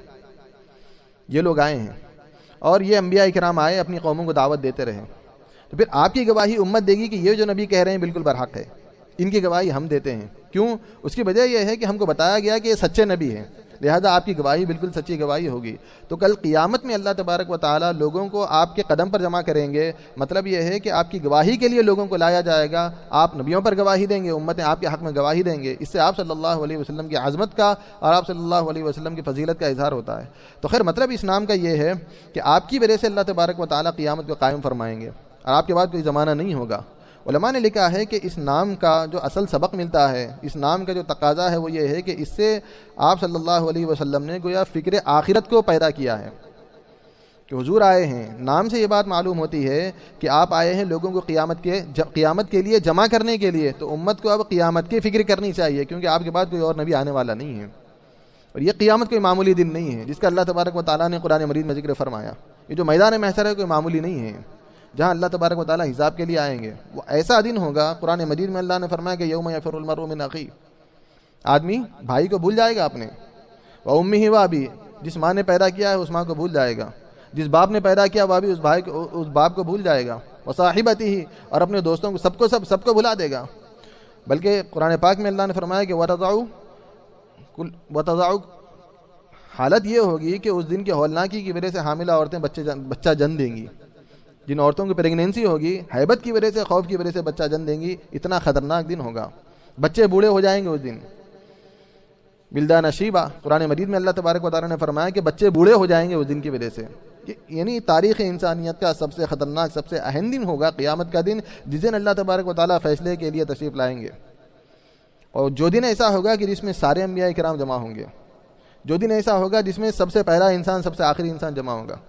Speaker 1: یہ لوگ آئے ہیں اور یہ انبیاء کرام آئے اپنی قوموں کو دعوت دیتے رہے۔ تو پھر آپ کی گواہی امت دے گی کہ یہ جو نبی کہہ رہے ہیں بالکل برحق ہے، ان کی گواہی ہم دیتے ہیں۔ کیوں؟ اس کی وجہ یہ ہے کہ ہم کو بتایا گیا کہ یہ سچے نبی ہیں، لہذا آپ کی گواہی بالکل سچی گواہی ہوگی۔ تو کل قیامت میں اللہ تبارک و تعالیٰ لوگوں کو آپ کے قدم پر جمع کریں گے، مطلب یہ ہے کہ آپ کی گواہی کے لیے لوگوں کو لایا جائے گا، آپ نبیوں پر گواہی دیں گے، امتیں آپ کے حق میں گواہی دیں گے۔ اس سے آپ صلی اللہ علیہ وسلم کی عظمت کا اور آپ صلی اللہ علیہ وسلم کی فضیلت کا اظہار ہوتا ہے۔ تو خیر مطلب اس نام کا یہ ہے کہ آپ کی وجہ سے اللہ تبارک و تعالیٰ قیامت کو قائم فرمائیں گے اور آپ کے بعد کوئی زمانہ نہیں ہوگا۔ علماء نے لکھا ہے کہ اس نام کا جو اصل سبق ملتا ہے، اس نام کا جو تقاضا ہے وہ یہ ہے کہ اس سے آپ صلی اللہ علیہ وسلم نے گویا فکر آخرت کو پیدا کیا ہے کہ حضور آئے ہیں۔ نام سے یہ بات معلوم ہوتی ہے کہ آپ آئے ہیں لوگوں کو قیامت کے قیامت کے لیے جمع کرنے کے لیے، تو امت کو اب قیامت کی فکر کرنی چاہیے کیونکہ آپ کے بعد کوئی اور نبی آنے والا نہیں ہے، اور یہ قیامت کوئی معمولی دن نہیں ہے جس کا اللہ تبارک و تعالیٰ نے قرآن مجید میں ذکر فرمایا۔ یہ جو میدان محشر ہے کوئی معمولی نہیں ہے جہاں اللہ تبارک و تعالیٰ حساب کے لیے آئیں گے، وہ ایسا دن ہوگا۔ قرآن مجید میں اللہ نے فرمایا کہ یوم یفر المرء من اخیہ، آدمی بھائی کو بھول جائے گا اپنے، و امہ و ابی، جس ماں نے پیدا کیا ہے اس ماں کو بھول جائے گا، جس باپ نے پیدا کیا وہ بھی اس بھائی کو اس باپ کو بھول جائے گا، و صاحبتہ، اور اپنے دوستوں کو، سب کو سب سب کو بھلا دے گا۔ بلکہ قرآن پاک میں اللہ نے فرمایا کہ وتضع وتضع، حالت یہ ہوگی کہ اس دن کی ہولناکی کی وجہ سے حاملہ عورتیں بچے بچہ جن دیں گی، جن عورتوں کی پریگنینسی ہوگی ہیبت کی وجہ سے، خوف کی وجہ سے بچہ جن دیں گی، اتنا خطرناک دن ہوگا۔ بچے بوڑھے ہو جائیں گے اس دن، ولدان شیبہ، قرآن مجید میں اللہ تبارک و تعالیٰ نے فرمایا کہ بچے بوڑھے ہو جائیں گے اس دن کی وجہ سے۔ یعنی تاریخ انسانیت کا سب سے خطرناک، سب سے اہم دن ہوگا قیامت کا دن، جس دن اللہ تبارک و تعالیٰ فیصلے کے لیے تشریف لائیں گے، اور جو دن ایسا ہوگا کہ جس میں سارے انبیاء کرام جمع ہوں گے، جو دن ایسا ہوگا جس میں سب سے پہلا انسان سب سے آخری انسان جمع ہوگا۔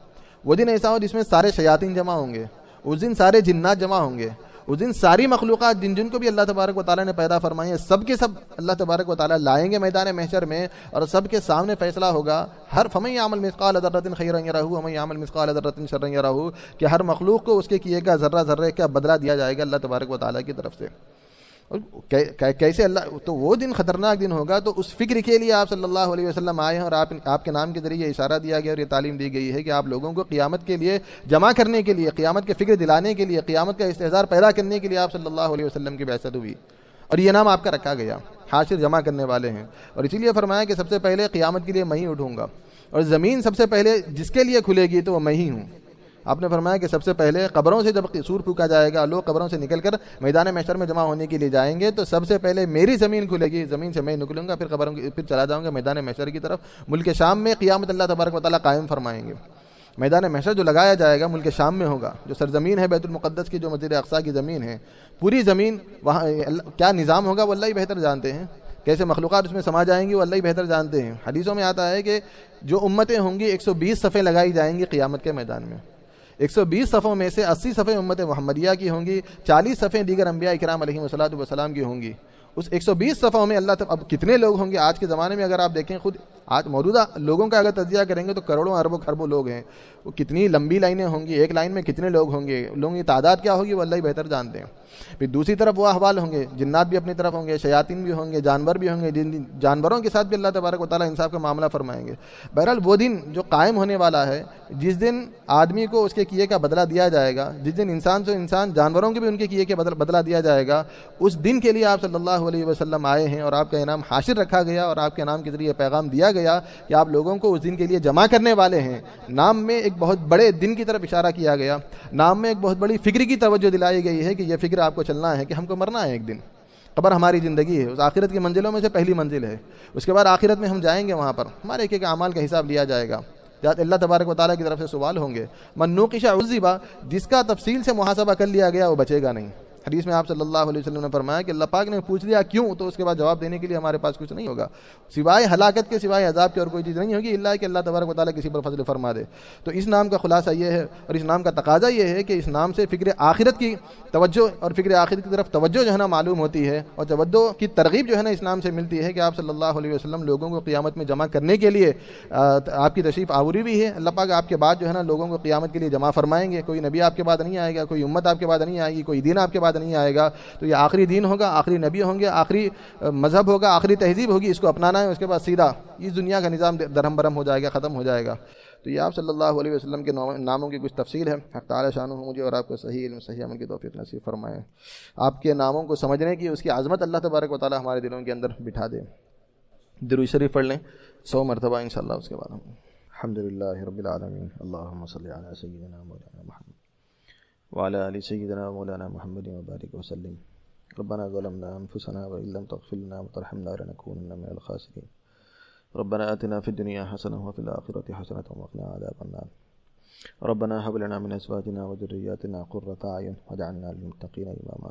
Speaker 1: وہ دن ایسا ہو جس میں سارے شیاطین جمع ہوں گے، اس دن سارے جنات جمع ہوں گے، اس دن ساری مخلوقات جن جن کو بھی اللہ تبارک و تعالیٰ نے پیدا فرمائی ہے سب کے سب اللہ تبارک و تعالیٰ لائیں گے میدان محشر میں، اور سب کے سامنے فیصلہ ہوگا. ہر فمن یعمل مثقال ذرۃ خیرا یرہ ومن یعمل مثقال ذرۃ شرا یرہ، کہ ہر مخلوق کو اس کے کیے گا ذرہ ذرے کا بدلہ دیا جائے گا اللہ تبارک و تعالیٰ کی طرف سے. اور کیسے اللہ، تو وہ دن خطرناک دن ہوگا. تو اس فکر کے لیے آپ صلی اللہ علیہ وسلم آئے ہیں، اور آپ آپ کے نام کے ذریعے اشارہ دیا گیا اور یہ تعلیم دی گئی ہے کہ آپ لوگوں کو قیامت کے لیے جمع کرنے کے لیے، قیامت کے فکر دلانے کے لیے، قیامت کا استحضار پیدا کرنے کے لیے آپ صلی اللہ علیہ وسلم کی بعثت ہوئی، اور یہ نام آپ کا رکھا گیا. حاشر جمع کرنے والے ہیں، اور اسی لیے فرمایا کہ سب سے پہلے قیامت کے لیے میں ہی اٹھوں گا، اور زمین سب سے پہلے جس کے لیے کھلے گی تو وہ میں ہی ہوں. آپ نے فرمایا کہ سب سے پہلے قبروں سے جب سور پھونکا جائے گا، لوگ قبروں سے نکل کر میدان محشر میں جمع ہونے کے لیے جائیں گے، تو سب سے پہلے میری زمین کھلے گی، زمین سے میں نکلوں گا، پھر قبروں کی پھر چلا جاؤں گا میدان محشر کی طرف. ملک شام میں قیامت اللہ تبارک و تعالیٰ قائم فرمائیں گے. میدان محشر جو لگایا جائے گا ملک شام میں ہوگا، جو سرزمین ہے بیت المقدس کی، جو مسجد اقصیٰ کی زمین ہے، پوری زمین وہاں کیا نظام ہوگا وہ اللہ ہی بہتر جانتے ہیں. کیسے مخلوقات اس میں سما جائیں گی وہ اللہ ہی بہتر جانتے ہیں. حدیثوں میں آتا ہے کہ جو امتیں ہوں گی ایک سو بیس صفیں لگائی جائیں گی قیامت کے میدان میں. ایک سو بیس صفوں میں سے اسی صفیں امت محمدیہ کی ہوں گی، چالیس صفیں دیگر انبیاء اکرام علیہم الصلوۃ والسلام کی ہوں گی. اس ایک سو بیس صفوں میں اللہ تب اب کتنے لوگ ہوں گے آج کے زمانے میں؟ اگر آپ دیکھیں خود آج موجودہ لوگوں کا اگر تجزیہ کریں گے تو کروڑوں اربوں خربوں لوگ ہیں. وہ کتنی لمبی لائنیں ہوں گی، ایک لائن میں کتنے لوگ ہوں گے، لوگوں کی تعداد کیا ہوگی وہ اللہ ہی بہتر جانتے ہیں. پھر دوسری طرف وہ احوال ہوں گے، جنات بھی اپنی طرف ہوں گے، شیاطین بھی ہوں گے، جانور بھی ہوں گے، جن جانوروں کے ساتھ بھی اللہ تبارک و تعالیٰ انصاف کا معاملہ فرمائیں گے. بہرحال وہ دن جو قائم ہونے والا ہے، جس دن آدمی کو اس کے کیے کا بدلہ دیا جائے گا، جس دن انسان سے انسان جانوروں کے بھی ان کے کیے کے بدلہ دیا جائے گا، اس دن کے لیے آپ صلی اللہ علیہ وسلم آئے ہیں، اور آپ کا انعام حاشر رکھا گیا، اور آپ کے نام کے ذریعے پیغام دیا گیا کہ آپ لوگوں کو اس دن کے لیے جمع کرنے والے ہیں. نام میں ایک بہت بڑے دن کی طرف اشارہ کیا گیا، نام میں ایک بہت بڑی فکر کی توجہ دلائی گئی ہے کہ یہ فکر آپ کو چلنا ہے کہ ہم کو مرنا ہے ایک دن. قبر ہماری زندگی ہے، اس آخرت کی منزلوں میں سے پہلی منزل ہے. اس کے بعد آخرت میں ہم جائیں گے، وہاں پر ہمارے ایک ایک اعمال کا حساب لیا جائے گا، اللہ تبارک و تعالیٰ کی طرف سے سوال ہوں گے. من نوقش عذب، جس کا تفصیل سے محاسبہ کر لیا گیا وہ بچے گا نہیں. حدیث میں آپ صلی اللہ علیہ وسلم نے فرمایا کہ اللہ پاک نے پوچھ لیا کیوں، تو اس کے بعد جواب دینے کے لیے ہمارے پاس کچھ نہیں ہوگا سوائے ہلاکت کے، سوائے عذاب کے اور کوئی چیز نہیں ہوگی، الا کہ اللہ تبارک و تعالیٰ کسی پر فضل فرما دے. تو اس نام کا خلاصہ یہ ہے، اور اس نام کا تقاضا یہ ہے کہ اس نام سے فکر آخرت کی توجہ اور فکر آخرت کی طرف توجہ جو ہے نا معلوم ہوتی ہے، اور توجہ کی ترغیب جو ہے نا اس نام سے ملتی ہے کہ آپ صلی اللہ علیہ وسلم لوگوں کو قیامت میں جمع کرنے کے لیے آپ کی تشریف آوری بھی ہے. اللہ پاک آپ کے بعد جو ہے نا لوگوں کو قیامت کے لیے جمع فرمائیں گے. کوئی نبی آپ کے بعد نہیں آئے گا، کوئی امت آپ کے بعد نہیں آئے گی، کوئی دین آپ کے بعد نہیں آئے گا. تو یہ آخری دین ہوگا، آخری نبی ہوں گے، آخری مذہب ہوگا، آخری تہذیب ہوگی، اس کو اپنانا ہے. اس کے بعد سیدھا اس دنیا کا نظام درہم برہم ہو جائے گا، ختم ہو جائے گا. تو یہ آپ صلی اللہ علیہ وسلم کے ناموں کی کچھ تفصیل ہے. حق تعالی شانہ مجھے اور آپ کو صحیح علم صحیح عمل کی توفیق نصیب فرمائے. آپ کے ناموں کو سمجھنے کی، اس کی عظمت اللہ تبارک و تعالی ہمارے دلوں کے اندر بٹھا دے. درود شریف پڑھ لیں سو مرتبہ انشاءاللہ. اس کے بعد ہم الحمدللہ رب العالمین. اللہم صلی علی سیدنا مولانا محمد وعلی آل سیدنا مولانا محمد وبارک وسلم. ربنا ظلمنا انفسنا وان لم تغفر لنا وترحمنا لنكونن من الخاسرين. ربنا آتنا في الدنيا حسنة وفي الآخرة حسنة وقنا عذاب النار. ربنا هب لنا من أزواجنا وذرياتنا قرة أعين واجعلنا للمتقين إماما.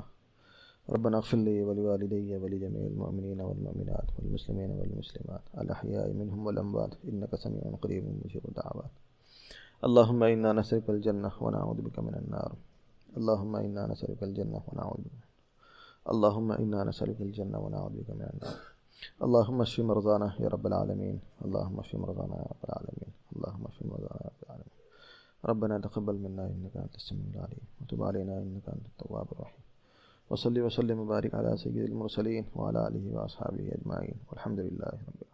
Speaker 1: ربنا اغفر لي ولوالدي ولجميع المؤمنين والمؤمنات والمسلمين والمسلمات الأحياء منهم والأموات إنك سميع قريب مجيب الدعوات. اللهم إنا نسألك الجنة ونعوذ بك من النار. اللهم إنا نسألك الجنة ونعوذ بك اللهم إنا نسألك الجنة ونعوذ بك من النار. اللهم اشف مرضانا يا رب العالمين. اللهم اشف مرضانا يا رب العالمين. اللهم اشف مرضانا يا رب العالمين. ربنا تقبل منا إنك أنت السميع العليم وتب علينا إنك أنت التواب الرحيم. وصلي وسلم وبارك على سيد المرسلين وعلى آله وأصحابه أجمعين والحمد لله رب العالمين.